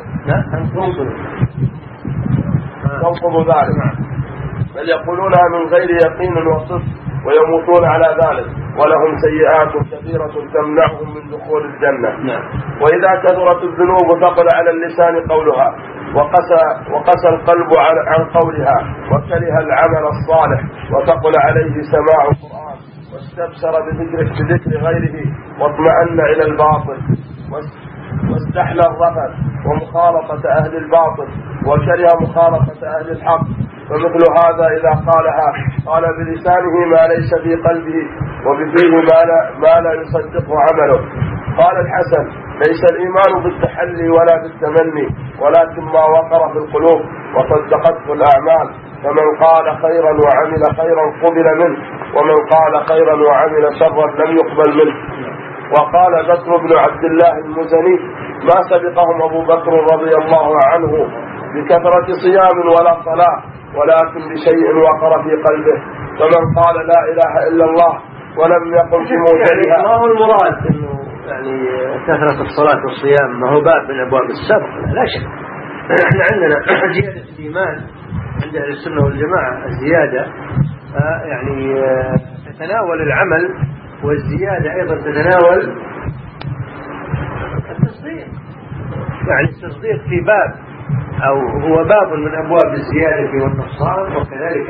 بل يقولونها من غير يقين وصدق ويموتون على ذلك، ولهم سيئات كثيرة تمنعهم من دخول الجنة. وإذا كثرت الذنوب ثقل على اللسان قولها وقسى القلب عن قولها وكره العمل الصالح وثقل عليه سماع القرآن واستبشر بذكر غيره واطمأن إلى الباطل واستحلى الرفث ومخالطة أهل الباطل وكره مخالطة أهل الحق، فمثل هذا إذا قالها قال بلسانه ما ليس في قلبه وبفيه ما لا يصدقه عمله. قال الحسن ليس الإيمان بالتحلي ولا بالتمني ولكن ما وقر في القلوب وصدقته الأعمال، فمن قال خيرا وعمل خيرا قبل منه ومن قال خيرا وعمل شرا لم يقبل منه. وقال بكر بن عبد الله المزني ما سبقهم أبو بكر رضي الله عنه بكثرة صيام ولا صلاة ولكن بشيء وقر في قلبه، فمن قال لا إله إلا الله ولم يقم بموجبها. ما هو المراد إنه يعني كثرة الصلاة والصيام ما هو باب من أبواب السبق؟ لا شك. احنا عندنا زيادة الإيمان عند أهل السنة والجماعة، الزيادة يعني تتناول العمل، والزيادة أيضا تتناول التصديق، يعني التصديق في باب أو هو باب من أبواب الزيادة والنقصان، وكذلك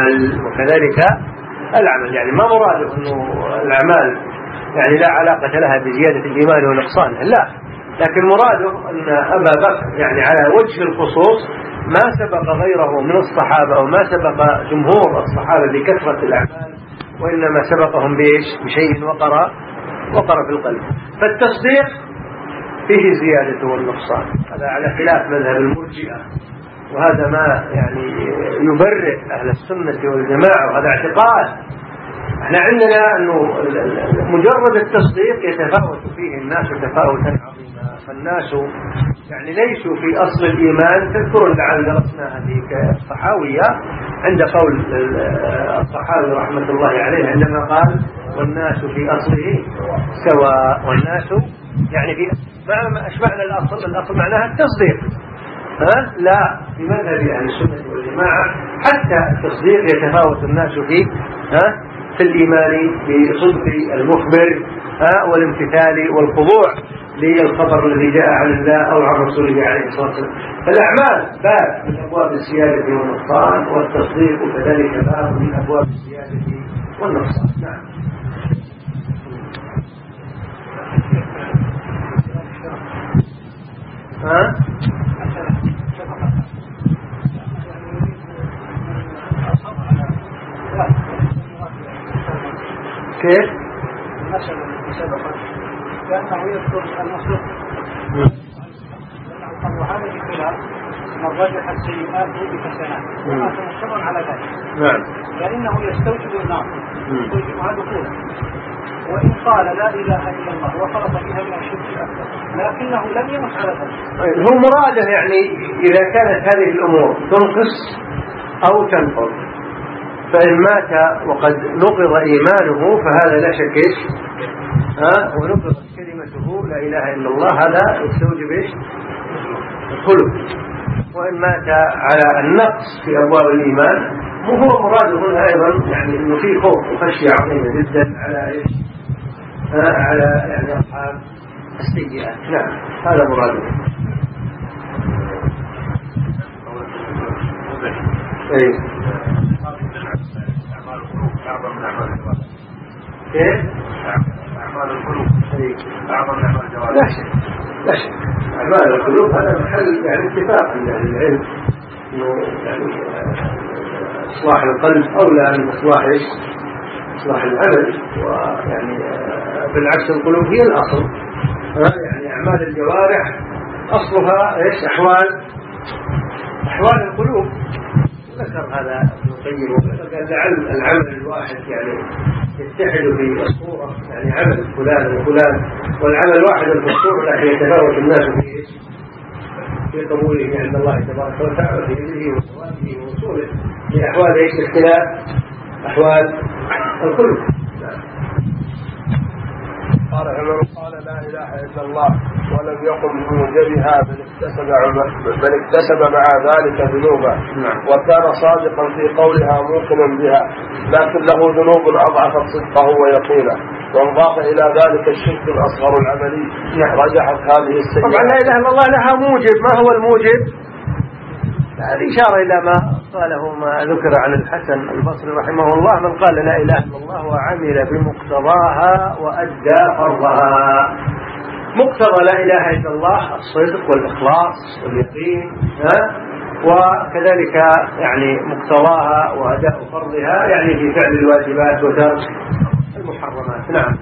العمل يعني ما مراده أنه الأعمال يعني لا علاقة لها بزيادة الإيمان ونقصانه، لا، لكن مراده أن أبا بكر يعني على وجه الخصوص ما سبق غيره من الصحابة أو ما سبق جمهور الصحابة بكثرة الأعمال، وإنما سبقهم بشيء وقر في القلب. فالتصديق فيه زيادة والنقصان، هذا على خلاف مذهب المرجئة، وهذا ما يعني يبرئ أهل السنة والجماعة، وهذا اعتقاد احنا عندنا أنه مجرد التصديق يتفاوت فيه الناس تفاوتا عظيما، فالناس يعني ليسوا في أصل الإيمان. تذكرون لعل درسنا هذه الصحاوية عند قول الصحابي رحمة الله عليه عندما قال والناس في أصله سواء، والناس يعني في ما أشبعنا الأصل معناها التصديق. لا، في مذهب أهل السنة والجماعة حتى التصديق يتفاوت الناس فيه في الإيمان بصدق المخبر والامتثال والخضوع للخبر الذي جاء عن الله أو عن رسوله عليه الصلاة والسلام. فالأعمال باب من أبواب الزيادة والنقصان، والتصديق كذلك باب من أبواب الزيادة والنقصان. نعم. كيف؟ المثل الذي سبق كأنه يذكر المصدر وهذا الكلام من رجح السيئات بحسنات وما تمشر على ذلك. نعم. فإنه يستوجب النار يستوجبها دخولا، وإن قال لا إله إلا الله وخلط بها من الشرك الأكبر لكنه لم يمس على ذلك. هو مراده يعني إذا كانت هذه الأمور تنقص أو تنقض، فإن مات وقد نقض إيمانه فهذا لا شك ونقضت كلمته لا إله إلا الله، هذا يستوجب الخلود. وإن مات على النقص في أبواب الإيمان وهو مراد هنا أيضا يعني إنه فيه خوف وخشية عظيمة جدا على على يعني أصحاب السيئات. نعم، هذا مراده. كيف؟ أعمال القلوب أعظم من أعمال الجوارح. لا شك لا شك، أعمال القلوب هذا محل يعني اتفاق عند أهل العلم إنه يعني إصلاح القلب أولى من إصلاح العمل، ويعني بالعكس القلوب هي الأصل. يعني أعمال الجوارح أصلها إيش؟ أحوال القلوب. ذكر هذا ابن القيم وقال لعل العمل الواحد يعني يتحد في الصورة، يعني عمل فلان وفلان، والعمل الواحد في الصورة لكن يتفاوت الناس في قبوله عند الله تبارك وتعالى في يده وثوابه ووصوله لأحوال ايش؟ اختلاف أحوال القلوب. قال عمر قال لا إله إلا الله ولم يقم بموجبها بل اكتسب مع ذلك ذنوبا، وكان صادقا في قولها موقنا بها، لكن له ذنوب أضعفت صدقه ويقينه، وانضاف إلى ذلك الشرك الأصغر العملي رجحت هذه السيئات. طبعا لا إله إلا الله لها موجب. ما هو الموجب؟ الإشارة إلى ما قاله ما ذكر عن الحسن البصري رحمه الله، من قال لا إله إلا الله وعمل بمقتضاها وأدى فرضها. مقتضى لا إله إلا الله الصدق والإخلاص واليقين، وكذلك يعني مقتضاها وأداء فرضها يعني في فعل الواجبات وترك المحرمات. نعم.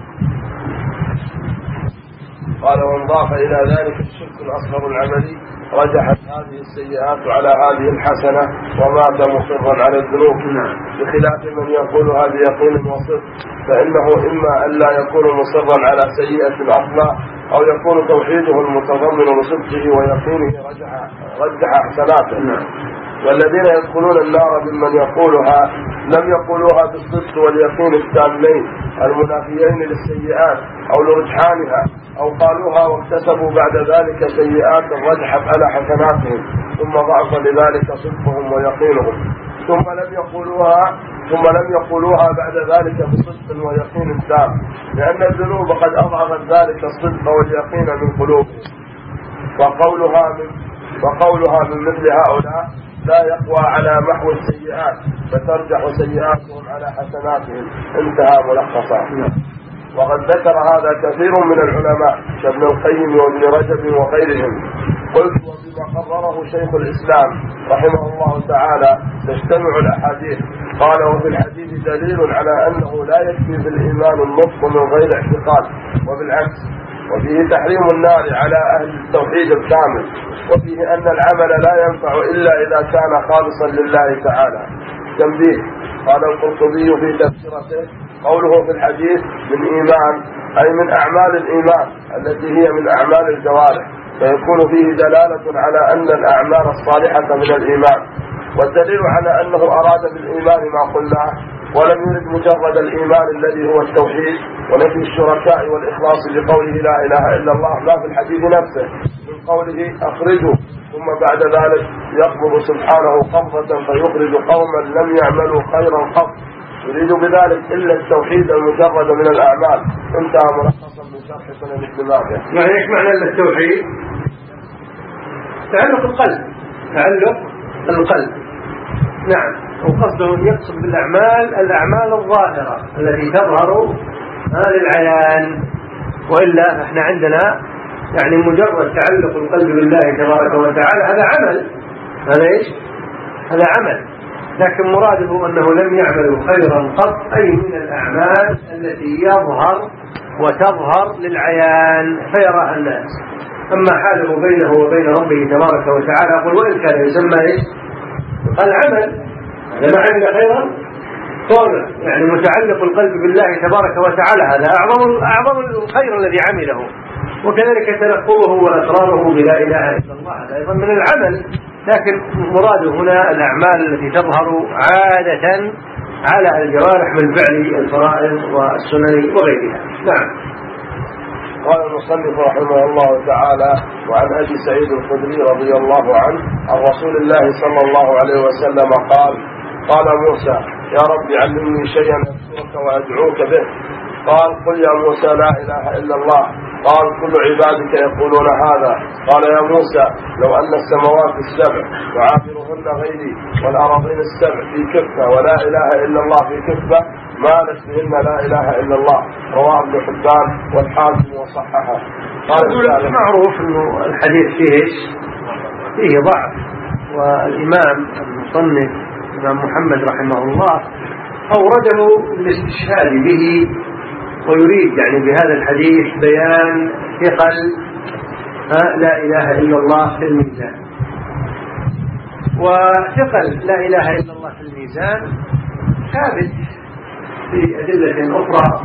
قال وانضاف إلى ذلك الشرك الأصغر العملي رجحت هذه السيئات على هذه الحسنة ومات مصرا على الذنوب، بخلاف من يقولها بيقين وصدق، فإنه إما أن لا يكون مصرا على سيئة الأصغر أو يكون توحيده المتضمن لصدقه ويقينه رجح حسناته. والذين يدخلون النار ممن يقولها لم يقولوها بالصدق واليقين التامين المنافيين للسيئات أو لرجحانها، أو قالوها واكتسبوا بعد ذلك سيئات رجحت على حسناتهم، ثم ضعف لذلك صدقهم ويقينهم، ثم لم يقولوها بعد ذلك بصدق ويقين تام، لأن الذنوب قد أضعفت ذلك الصدق واليقين من قلوبهم، وقولها من مثل هؤلاء لا يقوى على محو السيئات، فترجح سيئاتهم على حسناتهم. انتهى ملخصا. وقد ذكر هذا كثير من العلماء كابن القيم وابن رجب وغيرهم. قلت وبما قرره شيخ الإسلام رحمه الله تعالى تجتمع الأحاديث. قال وفي الحديث دليل على أنه لا يكفي بالإيمان النطق من غير اعتقاد، وبالعكس، وفيه تحريم النار على أهل التوحيد الكامل، وفيه أن العمل لا ينفع إلا إذا كان خالصا لله تعالى. تنبيه. قال القرطبي في تفسيرته قوله في الحديث من إيمان أي من أعمال الإيمان التي هي من أعمال الجوارح، فيكون فيه دلالة على أن الأعمال الصالحة من الإيمان. والدليل على أنه أراد بالإيمان ما قلناه ولم يرد مجرد الإيمان الذي هو التوحيد ونفي الشركاء والإخلاص بقوله لا إله إلا الله لا في الحديث نفسه من قوله أخرجوا، ثم بعد ذلك يقبض سبحانه قبضة فيخرج قوما لم يعملوا خيرا قط، يريد بذلك إلا التوحيد المجرد من الأعمال. انتهى ملخصا من شرح سنن ابن ماجه. يعني ايش معنى التوحيد؟ تعلق القلب، تعلق القلب. نعم، وقصده يقصد بالأعمال الظاهرة التي تظهر للعيان، وإلا احنا عندنا يعني مجرد تعلق القلب بالله تبارك وتعالى هذا عمل، هذا ايش؟ هذا عمل، لكن مراده أنه لم يعملوا خيرا قط، أي من الأعمال التي يظهر وتظهر للعيان فيراها الناس. أما حاله بينه وبين ربه تبارك وتعالى قل وإن كان يسمى ايش؟ قال عمل، لما عمل خيرا قال يعني متعلق القلب بالله تبارك وتعالى هذا أعظم الخير الذي عمله. وكذلك تلقوه وإقراره بلا إله إلا الله هذا أيضا من العمل، لكن مراده هنا الأعمال التي تظهر عادة على الجوارح من فعل الفرائض والسنن وغيرها. نعم. قال المصنف رحمه الله تعالى: وعن أبي سعيد الخدري رضي الله عنه عن رسول الله صلى الله عليه وسلم قال موسى: يا رب علمني شيئا أذكرك وأدعوك به. قال: قل يا موسى لا إله إلا الله. قال: كل عبادك يقولون هذا. قال: يا موسى لو أن السماوات السبع وعابرهن غيري والأراضين السبع في كفة ولا إله إلا الله في كفة مالت بهن لا إله إلا الله. رواه ابن حبان والحاكم وصححه. قال معروف أنه الحديث فيه ضعف، والإمام المصنف الإمام محمد رحمه الله أورده للاستشهاد به، ويريد يعني بهذا الحديث بيان ثقل لا إله إلا الله في الميزان. وثقل لا إله إلا الله في الميزان ثابت في أدلة أخرى،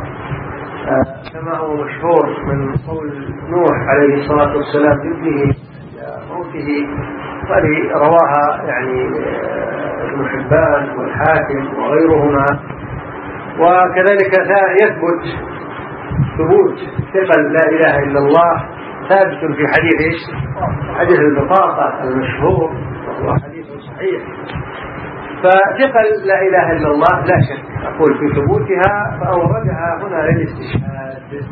كما هو مشهور من قول نوح عليه الصلاة والسلام لابنه موته، وهذه رواها يعني ابن حبان والحاكم وغيرهما. وكذلك يثبت ثبوت ثقل لا إله إلا الله ثابت في حديث البطاقة المشهور، وهو حديث صحيح. فثقل لا إله إلا الله لا شك أقول في ثبوتها، فأوردها هنا للاستشهاد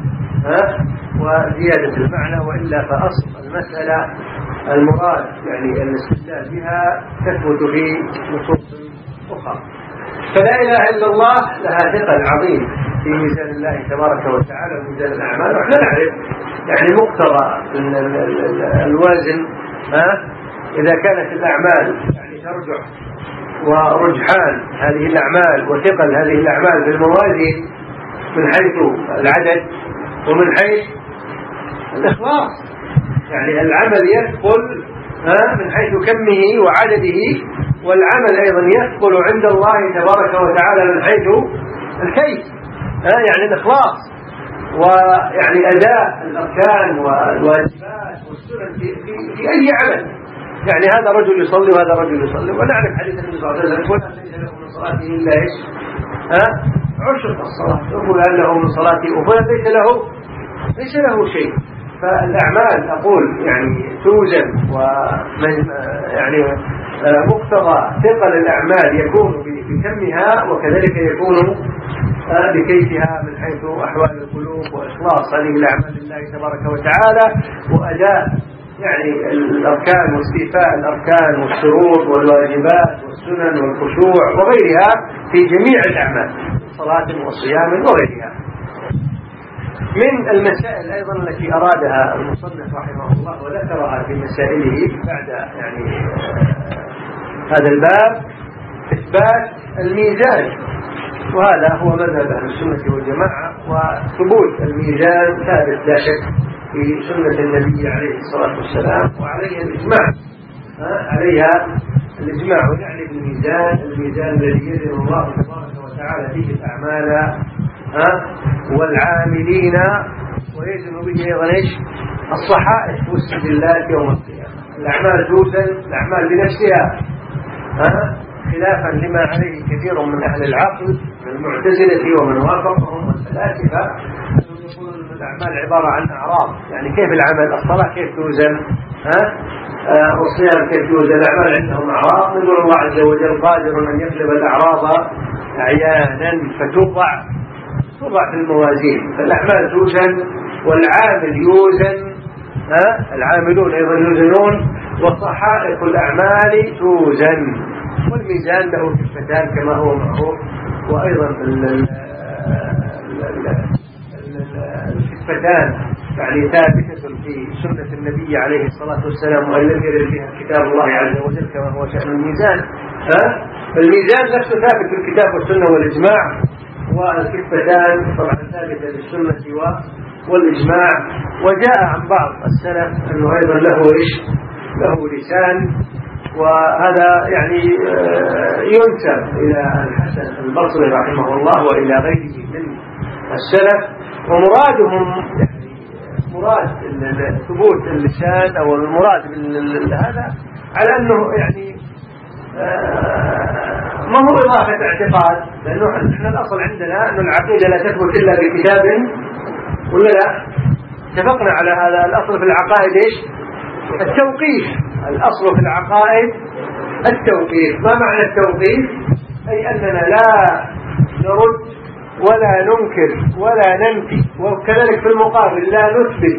وزيادة المعنى، وإلا فأصل المسألة المراد يعني الاستدلال بها تثبت في نصوص أخرى. فلا إله إلا الله لها ثقل عظيم في ميزان الله تبارك وتعالى وميزان الأعمال. ونحن نعرف يعني مقتضى الوازن إذا كانت الأعمال يعني ترجح ورجحان هذه الأعمال وثقل هذه الأعمال في الموازين من حيث العدد ومن حيث الإخلاص، يعني العمل يثقل من حيث كمه وعدده، والعمل أيضا يثقل عند الله تبارك وتعالى من حيث الكيف، يعني الإخلاص ويعني أداء الأركان والواجبات والسنن في أي عمل. يعني هذا رجل يصلي وهذا رجل يصلي، ونعرف حديث النبي صلى الله عليه وسلم: ولا ليس له من صلاته إلا إيش؟ عشر الصلاة. يقول: هل له من صلاته؟ وفلان ليس له شيء. فالأعمال أقول يعني توزن، ومن يعني مقتضى ثقل الأعمال يكون بكمها، وكذلك يكون بكيفها من حيث أحوال القلوب وإخلاص هذه الأعمال لله تبارك وتعالى، وأداء يعني الأركان واستيفاء الأركان والشروط والواجبات والسنن والخشوع وغيرها في جميع الأعمال، صلاة وصيام وغيرها. من المسائل أيضا التي أرادها المصنف رحمه الله وذكرها في مسائله بعد يعني هذا الباب إثبات الميزان، وهذا هو مذهب أهل السنة والجماعة. وثبوت الميزان ثابت لا شك في سنة النبي عليه الصلاة والسلام، وعليها الإجماع ويعني بالميزان الذي يزن الله تبارك وتعالى فيه الأعمال والعاملين، ويزن به أيضا إيش؟ الصحائف والسجلات يوم القيامة. الأعمال توزن، الأعمال بنفسها، خلافا لما عليه كثير من أهل العقل من المعتزلة ومن وافقهم والفلاسفة، يقولون أن الأعمال عبارة عن أعراض. يعني كيف العمل؟ الصلاة كيف توزن؟ والصيام كيف توزن؟ الأعمال عندهم أعراض. نقول الله عز وجل قادر أن يقلب الأعراض أعيانا فتوضع في الموازين. فالأعمال توزن والعامل يوزن، العاملون أيضا يوزنون، وصحائف الأعمال توزن، والميزان له كفتان كما هو معروف. وأيضا الكفتان يعني ثابتة في سنة النبي عليه الصلاة والسلام، وأن لم يرد فيها كتاب الله عز وجل كما هو شأن الميزان. فالميزان نفسه ثابت في الكتاب والسنة والإجماع، والكفتان طبعا ثابتة للسنة والإجماع. وجاء عن بعض السلف أنه أيضا له لسان، وهذا يعني ينسب إلى الحسن البصري رحمه الله وإلى غيره من السلف. ومرادهم يعني مراد ثبوت اللسان أو المراد هذا على أنه يعني ما هو إضافة اعتقاد، لأنه إحنا الأصل عندنا أن العقيدة لا تثبت إلا بكتاب، ولا لا؟ اتفقنا على هذا. الأصل في العقائد إيش؟ التوقيف. الأصل في العقائد التوقيف. ما معنى التوقيف؟ أي أننا لا نرد ولا ننكر ولا ننفي، وكذلك في المقابل لا نثبت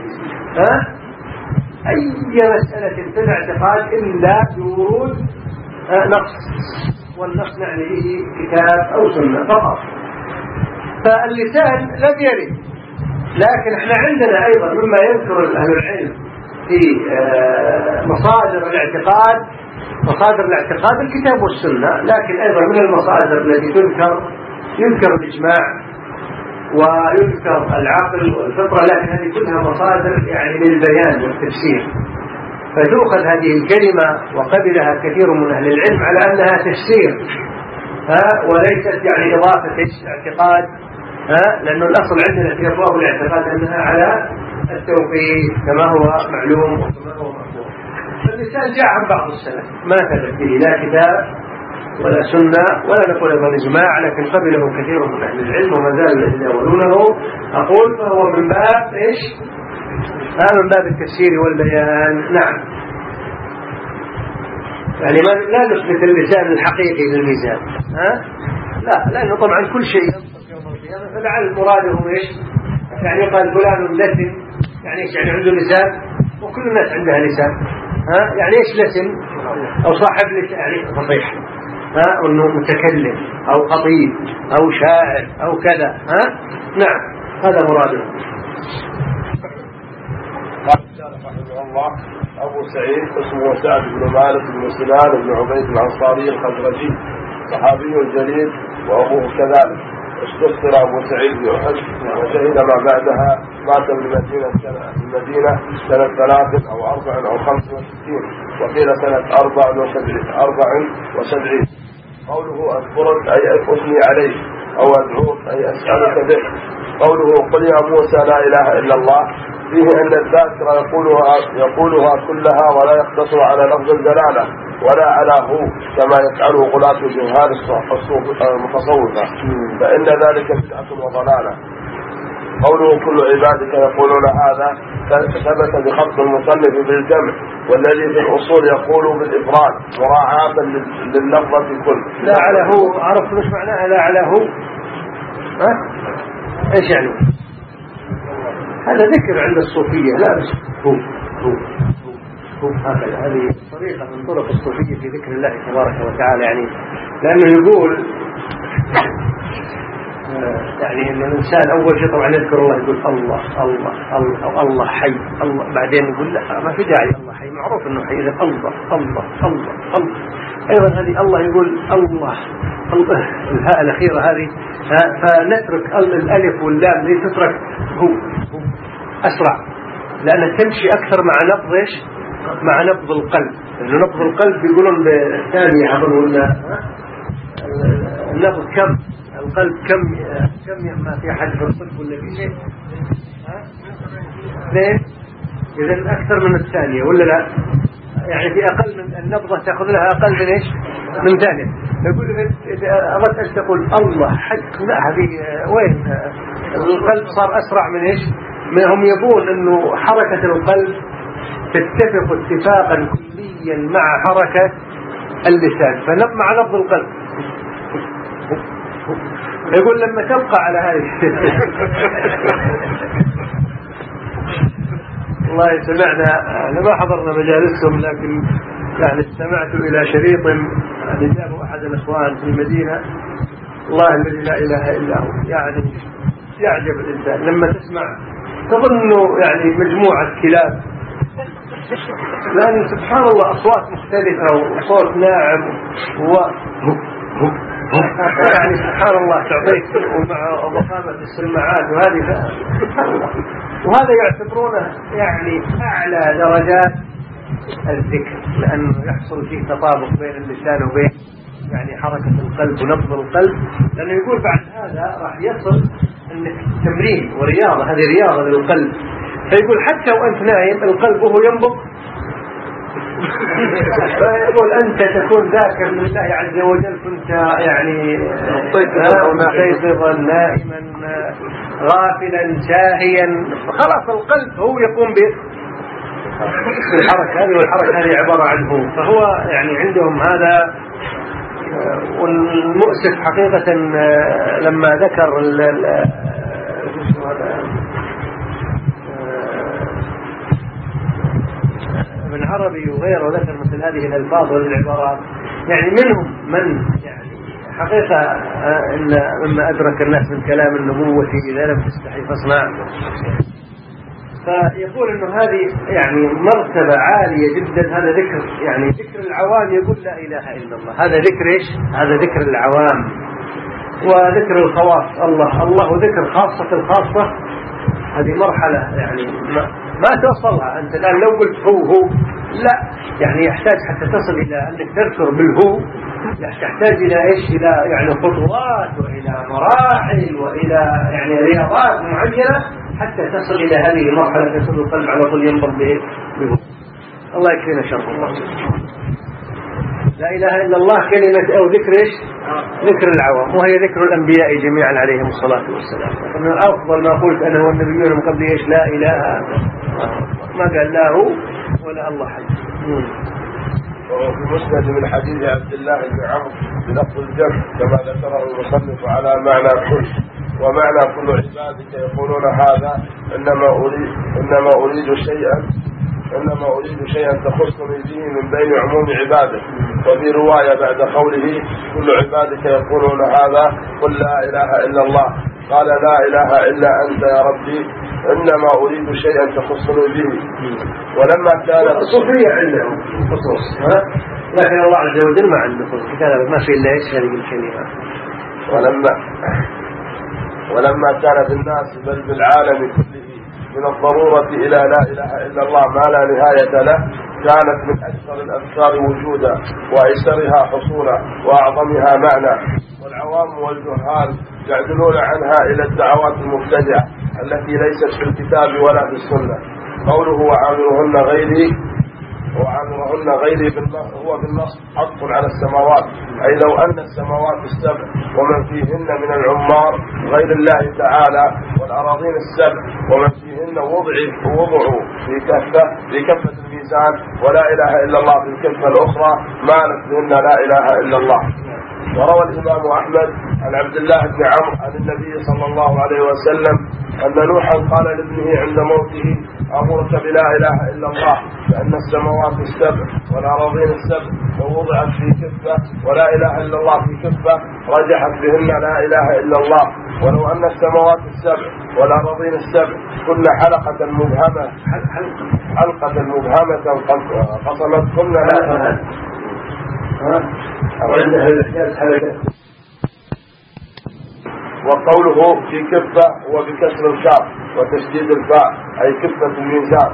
أي مسألة في الاعتقاد إلا بورود نص، والنص نعني به كتاب أو سنة فقط. فاللسان لم يرد، لكن احنا عندنا أيضا مما يذكر أهل العلم في مصادر الاعتقاد الكتاب والسنة، لكن أيضا من المصادر التي يذكر الإجماع ويذكر العقل والفطرة، لكن هذه كلها مصادر يعني للبيان والتفسير. فتؤخذ هذه الكلمة وقبلها كثير من أهل العلم على أنها تفسير وليست يعني إضافة اعتقاد، لأنه الأصل عندنا في أبواب الاعتقاد أنها على التوقيف كما هو معلوم وكما هو مفهوم. فاللسان جاء عن بعض السلف ما ثبت به لا كتاب ولا سنة ولا نقول أيضا إجماع، لكن قبله كثير من أهل العلم وما زالوا يتداولونه. أقول فهو من باب إيش؟ هذا من باب التفسير والبيان. نعم، يعني لا نثبت اللسان الحقيقي للميزان، لا، لأنه طبعا كل شيء ينطق يوم القيامة، فلعل مراده إيش؟ يعني قال فلان لسن، يعني إيش؟ يعني عنده لسان، وكل الناس عندها لسان. يعني إيش لسن؟ أو صاحب لسان يعني فصيح، أنه متكلم أو خطيب أو شاعر أو كذا. نعم، هذا مراده. رحمه الله أبو سعيد اسمه سعد بن مالك بن سنان بن عبيد الأنصاري الخزرجي، صحابي جليل، وأبوه كذلك. استشهد أبو سعيد بأحد وشهد ما بعدها. مات بالمدينة سنة 3 أو 4 أو 65، وقيل سنة 74. قوله أذكرك أي أثني عليك أو أدعوك أي أسألك به. قوله قل يا موسى لا إله إلا الله فيه أن الذاكر يقولها كلها ولا يقتصر على لفظ الدلالة ولا على هو كما يفعله غلاة الجهال المتصوفة، فإن ذلك بدعة وضلالة. قوله كل عبادك يقولون هذا ثبت بخط المصنف بالجمع، والذي في الأصول يقول بالإفراد مراعاة لللفظة كل. لا على هو، عرفت مش معناها لا على هو؟ ايش يعني؟ هذا ذكر عند الصوفية، لا بس هو هكذا. هذه طريقة من طرق الصوفية في ذكر الله تبارك وتعالى، يعني لأنه يقول يعني إن الإنسان أول شيء طبعا يذكر الله، يقول الله الله الله الله حي الله، بعدين يقول لا ما في داعي الله حي، معروف إنه حي، إذا الله الله الله الله. أيضا هذه الله يقول الله الهاء الأخيرة هذه، فنترك الألف واللام ليه تترك هو أسرع، لأنها تمشي أكثر مع نبض إيش؟ مع نبض القلب، لأنه نبض القلب يقولون بالثانية ولا النبض كم القلب كم ما في أحد في القلب ولا في شيء؟ اثنين، إذا أكثر من الثانية ولا لا؟ يعني في أقل من النبضة تأخذ لها أقل من إيش؟ من ثانية. يقول إذا أردت أن تقول الله حق، لا هذه وين؟ القلب صار أسرع من إيش؟ هم يقول إنه حركة القلب تتفق اتفاقا كليا مع حركة اللسان، مع نبض القلب. يقول لما تبقى على هذه والله سمعنا، أنا ما حضرنا مجالسهم لكن يعني استمعت إلى شريط يعني جابه أحد الإخوان في المدينة، الله الذي لا إله إلا هو، يعني يعجب الإنسان لما تسمع تظن يعني مجموعة كلاب، لأن سبحان الله أصوات مختلفة وصوت ناعم يعني سبحان الله تعطيك، ومع ضخامة السماعات وهذه سبحان الله. وهذا يعتبرونه يعني أعلى درجات الذكر، لأنه يحصل فيه تطابق بين اللسان وبين يعني حركة القلب ونبض القلب، لأنه يقول بعد هذا راح يصل أنك تمرين ورياضة، هذه رياضة للقلب. فيقول حتى وأنت نايم القلب وهو ينبض، فيقول أنت تكون ذاكر لله عز وجل، كنت يعني مستيقظا نائما غافلا ساهيا، خلاص القلب هو يقوم بالحركة هذه، والحركة هذه عبارة عنه. فهو يعني عندهم هذا. والمؤسف حقيقة لما ذكر ابن عربي وغيره ذكر مثل هذه الألفاظ والعبارات، يعني منهم من يعني حقيقة إن مما أدرك الناس من كلام النبوة إذا لم تستحي فاصنع. فيقول إنه هذه يعني مرتبة عالية جدا. هذا ذكر يعني ذكر العوام، يقول لا إله إلا الله، هذا ذكر إيش؟ هذا ذكر العوام. وذكر الخواص الله ذكر خاصة الخاصة، هذه مرحلة يعني ما توصلها أنت الآن لو قلت هو لا، يعني يحتاج حتى تصل إلى أنك تذكر بالهو، يحتاج إلى إيش؟ إلى يعني خطوات وإلى مراحل وإلى يعني رياضات معينة حتى تصل إلى هذه المرحلة، يصل القلب على طول ينبض به. الله يكفينا شر الله. لا إله إلا الله كلمة أو ذكر إيش؟ ذكر العوام، وهي ذكر الأنبياء جميعا عليهم الصلاة والسلام. فمن أفضل ما قلت أنا والنبيون من قبل إيش؟ لا إله، ما قال لا هو ولا الله حي. وفي مسند من حديث عبد الله بن عمرو بلفظ الجمع كما ذكره المصنف على معنى كل، ومعنى كل عبادك يقولون هذا إنما أريد شيئا تخصني به من بين عموم عبادك. وفي رواية بعد قوله كل عبادك يقولون هذا قل لا إله إلا الله، قال لا إله إلا أنت يا ربي، إنما أريد شيئا تخصني به. ولما كان الصوفية عندهم خصوص، لكن الله عز وجل ما عنده خصوص، ما في إلا إيش هذه الكلمة. ولما كان بالناس بل بالعالم كله من الضرورة إلى لا إله إلا الله ما لا نهاية له، كانت من أكثر الأذكار وجودا وأيسرها حصولا وأعظمها معنى. والعوام والجهال يعدلون عنها إلى الدعوات المبتدعة التي ليست في الكتاب ولا في السنة. قوله وعامرهن غيري هو بالنص عطف على السماوات، أي لو أن السماوات السبع ومن فيهن من العمار غير الله تعالى، والأراضين السبع ومن فيهن وضعوا في كفة الميزان ولا إله إلا الله في الكفة الأخرى مالت بهن لا إله إلا الله. وروى الإمام أحمد عن عبد الله بن عمرو عن النبي صلى الله عليه وسلم أن نوحا قال لابنه عند موته أمرك بلا إله إلا الله، فإن السماوات السبع والأراضين السبع لو وضعت في كفة ولا إله إلا الله في كفة رجحت بهن لا إله إلا الله. ولو أن السماوات السبع والأراضين السبع كل حلقة مبهمة قسمت كل لا وقوله في كفة هو بكسر الكاف وتشديد الفاء أي كفة الميزان.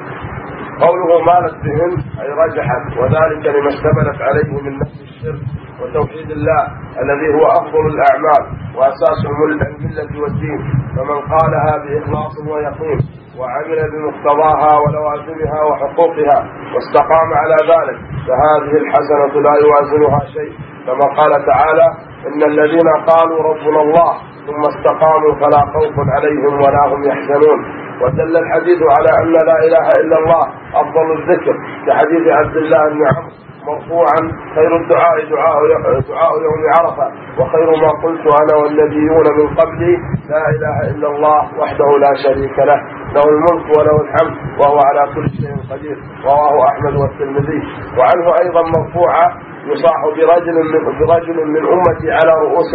قوله مالت بهن أي رجحت، وذلك لما اشتملت عليه من نفي الشرك وتوحيد الله الذي هو أفضل الأعمال وأساس الملة والدين. فمن قالها بإخلاص ويقين وعمل بمقتضاها ولوازمها وحقوقها واستقام على ذلك فهذه الحسنة لا يوازنها شيء، كما قال تعالى: إن الذين قالوا ربنا الله ثم استقاموا فلا خوف عليهم ولا هم يحزنون. ودل الحديث على أن لا إله إلا الله أفضل الذكر كحديث عبد الله بن عمرو مرفوعا: خير الدعاء دعاء يوم عرفة، وخير ما قلت أنا والنبيون من قبلي لا إله إلا الله وحده لا شريك له، له الملك وله الحمد وهو على كل شيء قدير. رواه أحمد والترمذي. وعنه أيضا مرفوعا: يصاح برجل من أمتي على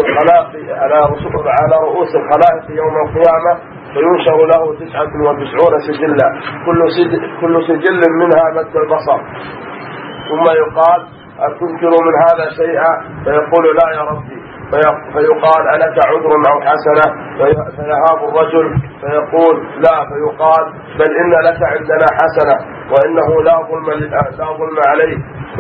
رؤوس الخلائق يوم القيامة فينشر له 99 سجلا كل سجل منها مد البصر، ثم يقال: أتنكر من هذا شيئا؟ فيقول: لا يا ربي. فيقال: ألك عذر أو حسنة؟ فيهاب الرجل فيقول: لا. فيقال: بل إن لك عندنا حسنة وإنه لا ظلم عليه.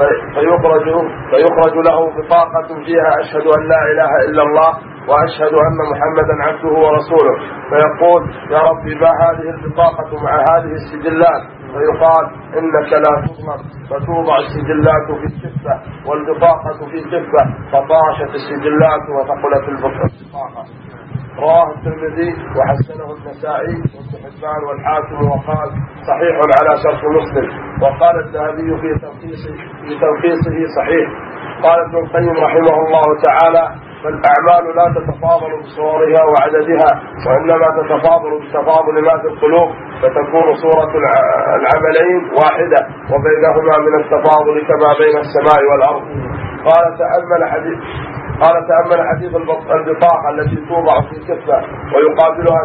فيخرج له بطاقة فيها: أشهد أن لا إله إلا الله وأشهد أن محمدا عبده ورسوله. فيقول: يا ربي ما هذه البطاقة مع هذه السجلات؟ فيقال: إنك لا تظلم. فتوضع السجلات في كفة والبطاقة في كفة فطاشت السجلات وثقلت البطاقة. رواه الترمذي وحسنه النسائي وابن حبان والحاكم وقال: صحيح على شرط مسلم. وقال الذهبي في تلخيصه صحيح. قال ابن القيم رحمه الله تعالى: فالأعمال لا تتفاضل بصورها وعددها، وإنما تتفاضل بتفاضل ما في القلوب، فتكون صورة العملين واحدة وبينهما من التفاضل كما بين السماء والأرض. قال: تأمل حديث البطاقة التي توضع في كفة ويقابلها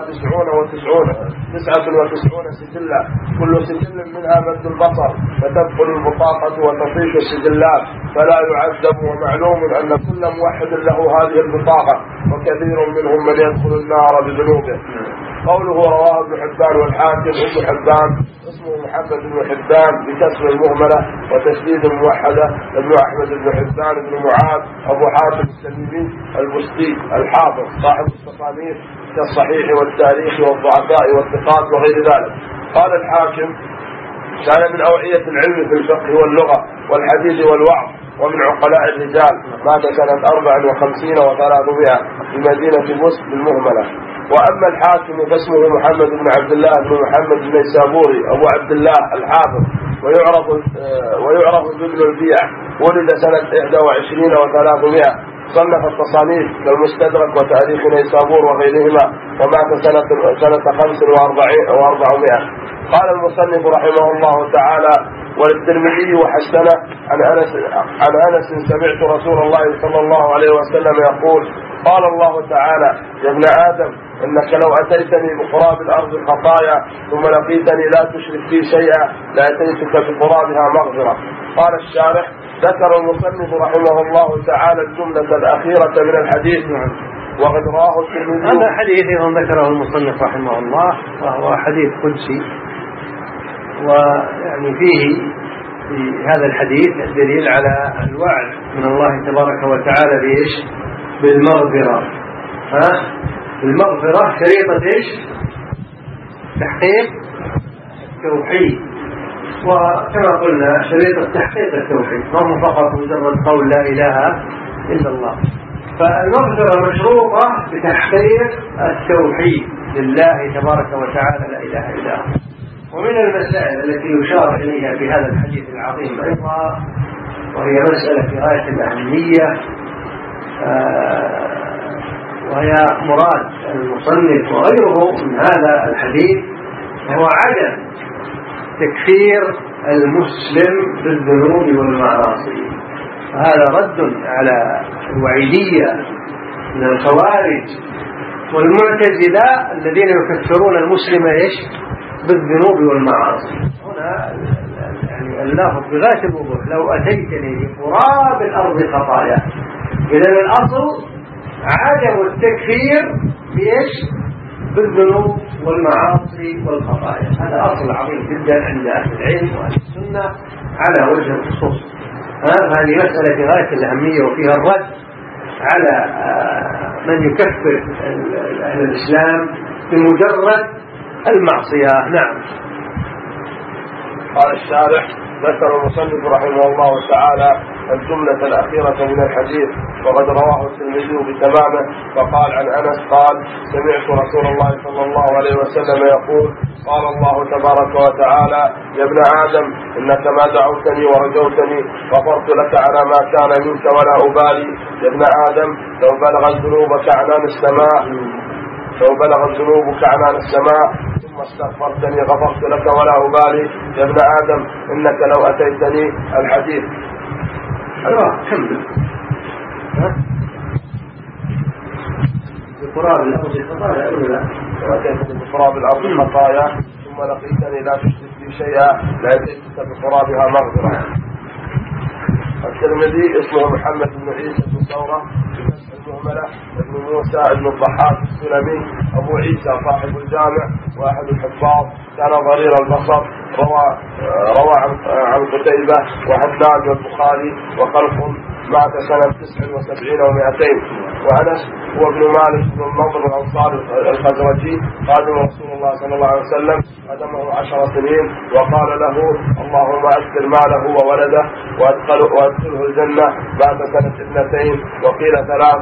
99 سجلا كل سجل منها مد البصر، فتدخل البطاقة وتطيش السجلات فلا يعذب. ومعلوم أن كل موحد له هذه البطاقة، وكثير منهم من يدخل النار بذنوبه. قوله رواه ابن حبان والحاكم. ابن حبان اسمه محمد بن حبان بكسر المهملة وتشديد الموحدة. ابن أحمد بن حبان بن معاذ أبو حاتم التميمي البستي الحافظ صاحب التصانيف كالصحيح والتاريخ والضعفاء والثقات وغير ذلك. قال الحاكم: كان من أوعية العلم في الفقه واللغة والحديث والوعظ، ومن عقلاء الرجال. مات سنة 54 و300 بمدينة بوسط بالمهملة. وأما الحاكم فاسمه محمد بن عبد الله بن محمد بن النيسابوري أبو عبد الله الحافظ، ويعرف بابن البيع. ولد سنة 21 و300. صنف التصانيف كالمستدرك وتاريخ نيسابور وغيرهما، ومات سنة 45 و400. قال المصنف رحمه الله تعالى: وللترمذي وحسنه عن أنس سمعت رسول الله صلى الله عليه وسلم يقول: قال الله تعالى: يا ابن آدم إنك لو أتيتني بقراب الأرض خطايا ثم لقيتني لا تشرك بي شيئا لأتيتك بقرابها مغفرة. قال الشارح: ذكر المصنف رحمه الله تعالى الجملة الأخيرة من الحديث وقد راه الترمذي. هذا حديث ذكره المصنف رحمه الله، وهو حديث قدسي، ويعني فيه في هذا الحديث الدليل على الوعد من الله تبارك وتعالى بإيش؟ بالمغفرة. المغفرة شريطة إيش؟ تحقيق التوحيد. وكما قلنا شريطة تحقيق التوحيد ما هو فقط مجرد قول لا إله إلا الله. فالمغفرة مشروطة بتحقيق التوحيد لله تبارك وتعالى لا إله إلا هو. ومن المسائل التي يشار إليها في هذا الحديث العظيم أيضا، وهي مسألة في غاية الأهمية، وهي مراد المصنف وغيره من هذا الحديث، وهو عدم تكفير المسلم بالذنوب والمعاصي. وهذا رد على الوعيدية من الخوارج والمعتزلة الذين يكفرون المسلم بالذنوب والمعاصي. هنا يعني اللفظ بغاية الوضوح: لو أتيتني بقراب الأرض خطايا. إذن الأصل عدم التكفير بالذنوب والمعاصي والخطايا. هذا أصل عظيم جدا عند أهل العلم وأهل السنة على وجه الخصوص. هذه مسألة في غاية الأهمية وفيها الرد على من يكفر أهل الإسلام بمجرد المعصية. نعم. قال الشارح: ذكر المصنف رحمه الله تعالى الجملة الأخيرة من الحديث وقد رواه الترمذي بتمامه، فقال عن أنس قال: سمعت رسول الله صلى الله عليه وسلم يقول: قال الله تبارك وتعالى: يا ابن آدم إنك ما دعوتني ورجوتني غفرت لك على ما كان منك ولا أبالي. يا ابن آدم لو بلغت ذنوبك عنان السماء ثم استغفرتني غفرت لك ولا أبالي. يا ابن آدم إنك لو أتيتني الحديث. كمل. بقراب الأرض خطايا أولا وأتيتني بقراب الأرض خطايا ثم لقيتني لا تشرك بي شيئا لأتيتك بقرابها مغفرة. الترمذي اسمه محمد بن عيسى بن ثورة المهملة ابن موسى ابن الضحاك السلمي أبو عيسى صاحب الجامع وأحد الحفاظ، كان ضرير البصر، روى عن قتيبة وحداد والبخاري وخلف، مات سنة 79 و200. وأنس هو ابن مالك بن النضر الأنصاري الخزرجي خادم رسول الله صلى الله عليه وسلم، خدمه 10 سنين، وقال له: اللهم أكثر ماله وولده وأدخله الجنة. بعد سنة 2 وقيل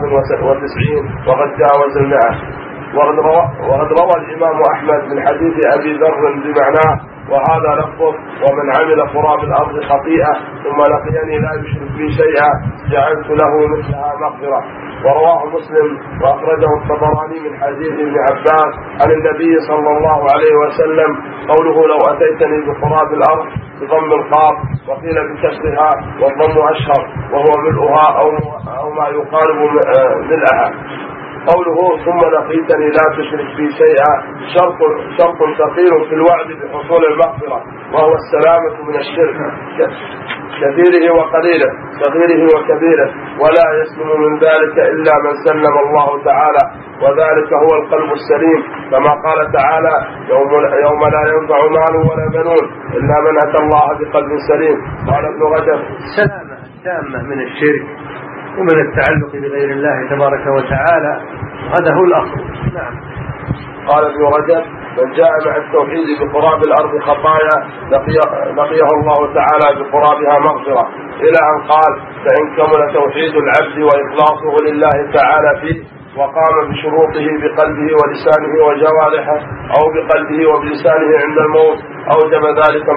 93 وقد جاوز 100. وقد روى الإمام أحمد من حديث أبي ذر بمعناه، وهذا لفظه: ومن عمل قراب الأرض خطيئة ثم لقيني لا يشرك بي شيئا جعلت له مثلها مغفرة. ورواه مسلم وأخرجه الطبراني من حديث ابن عباس عن النبي صلى الله عليه وسلم قوله: لو أتيتني بقراب الأرض بضم القاف، وقيل بكسرها والضم أشهر وهو ملؤها أو ما يقارب ملئها. قوله: ثم لقيتني لا تشرك بي شيئا شرط ثقيل في الوعد بحصول المغفرة، وهو السلامة من الشرك كثيره وقليله صغيره وكبيره، ولا يسلم من ذلك إلا من سلم الله تعالى، وذلك هو القلب السليم، كما قال تعالى: يوم لا ينفع مال ولا بنون إلا من أتى الله بقلب سليم. قال ابن رجب: السلامة التامة من الشرك ومن التعلق بغير الله تبارك وتعالى، هذا هو الأصل. نعم. قال ابن رجب: من جاء مع التوحيد بقراب الأرض خطايا لقيه الله تعالى بقرابها مغفرة، إلى أن قال: فإن كمل توحيد العبد وإخلاصه لله تعالى فيه وقام بشروطه بقلبه ولسانه وجوارحه أو بقلبه وبلسانه عند الموت أوجب ذلك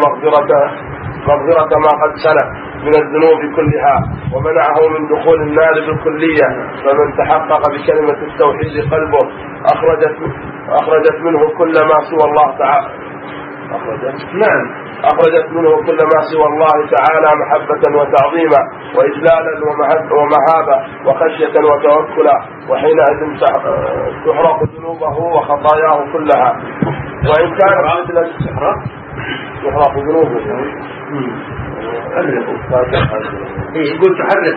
مغفرة ما قد سلف من الذنوب كلها ومنعه من دخول النار بالكلية. فمن تحقق بكلمة التوحيد قلبه أخرجت منه كل ما سوى الله تعالى أخرجت منه كل ما سوى الله تعالى محبة وتعظيما وإجلالا ومهابة وخشية وتوكلا، وحينئذ تحرق ذنوبه وخطاياه كلها. وإن كان تحرق ذنوبه يقول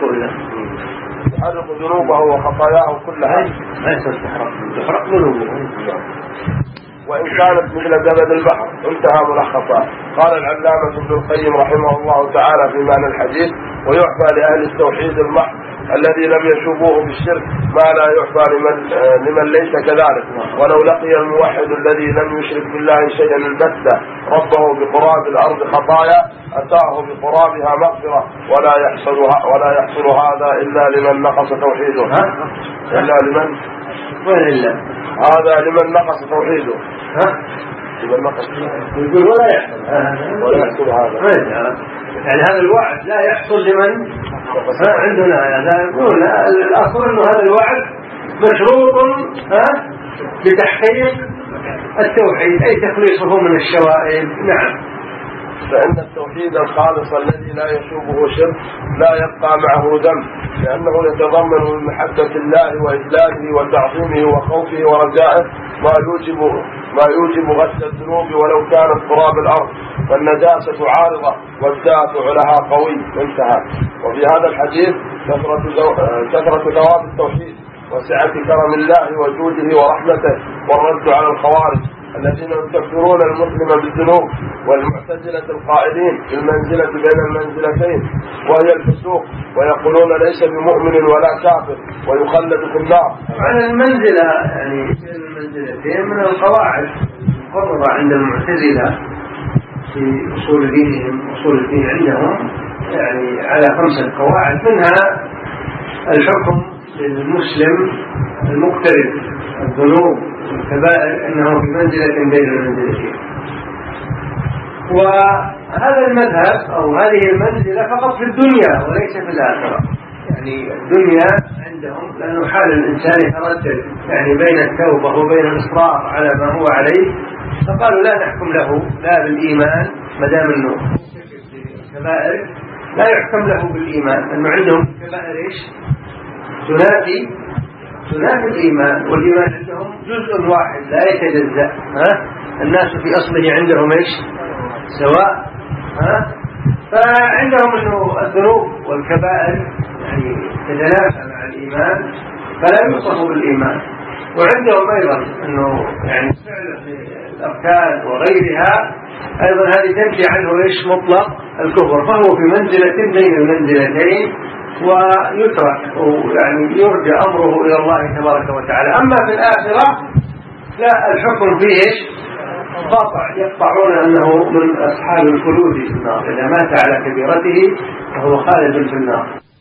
تحرق ذنوبه وخطاياه كلها، تحرق ذنوبه. وإن كانت مثل زبد البحر. انتهى ملخصا. قال العلامة ابن القيم رحمه الله تعالى في معنى الحديث: ويعفى لأهل التوحيد المحض الذي لم يشوبوه بالشرك ما لا يعفى لمن ليس كذلك. ولو لقي الموحد الذي لم يشرك بالله شيئا البتة ربه بقراب الأرض خطايا أتاه بقرابها مغفرة، ولا يحصل هذا إلا لمن نقص توحيده. هذا لمن نقص توحيده. لمن نقص يقول ولا يحصل هذا. يعني هذا الوعد لا يحصل لمن عندنا. هذا يقول الأصل أنه هذا الوعد مشروط بتحقيق التوحيد أي تخليصه من الشوائب. نعم. فإن التوحيد الخالص الذي لا يشوبه شرك لا يبقى معه ذنب، لأنه يتضمن من محبة الله وإجلاله وتعظيمه وخوفه ورجائه ما يوجب غسل الذنوب ولو كانت قراب الأرض، فالنجاسة عارضة والدافع لها قوي. انتهى. وفي هذا الحديث كثرة ثواب التوحيد وسعة كرم الله وجوده ورحمته والرد على الخوارج الذين يكفرون المسلم بالذنوب، والمعتزلة القائلين في المنزلة بين المنزلتين وهي الفسوق، ويقولون ليس بمؤمن ولا كافر ويخلد في النار. طبعا المنزلة يعني بين المنزلتين من القواعد المقررة عند المعتزلة في أصول دينهم، أصول الدين عندهم يعني على 5 قواعد، منها الحكم للمسلم المقترف الذنوب والكبائر أنه في منزلة بين المنزلتين. وهذا المذهب أو هذه المنزلة فقط في الدنيا وليس في الآخرة. يعني الدنيا عندهم لأنه حال الإنسان يتردد يعني بين التوبة وبين الإصرار على ما هو عليه، فقالوا لا نحكم له لا بالإيمان ما دام أنه الكبائر لا يحكم له بالإيمان، لأنه عندهم الكبائر إيش؟ تنافي الإيمان، والإيمان عندهم جزء واحد لا يتجزأ. الناس في أصله عندهم إيش؟ سواء. فعندهم أنه الذنوب والكبائر يعني تتنافى مع الإيمان فلا يوصف بالإيمان. وعندهم أيضا أنه يعني فعل الأركان وغيرها أيضا هذه تنفي عنه إيش؟ مطلق الكفر، فهو في منزلة بين المنزلتين ويترك يعني يرجى أمره إلى الله تبارك وتعالى. أما في الآخرة لا، الحكم فيه إيش؟ قاطع، يقطعون أنه من أصحاب الخلود في النار، إذا مات على كبيرته فهو خالد في النار.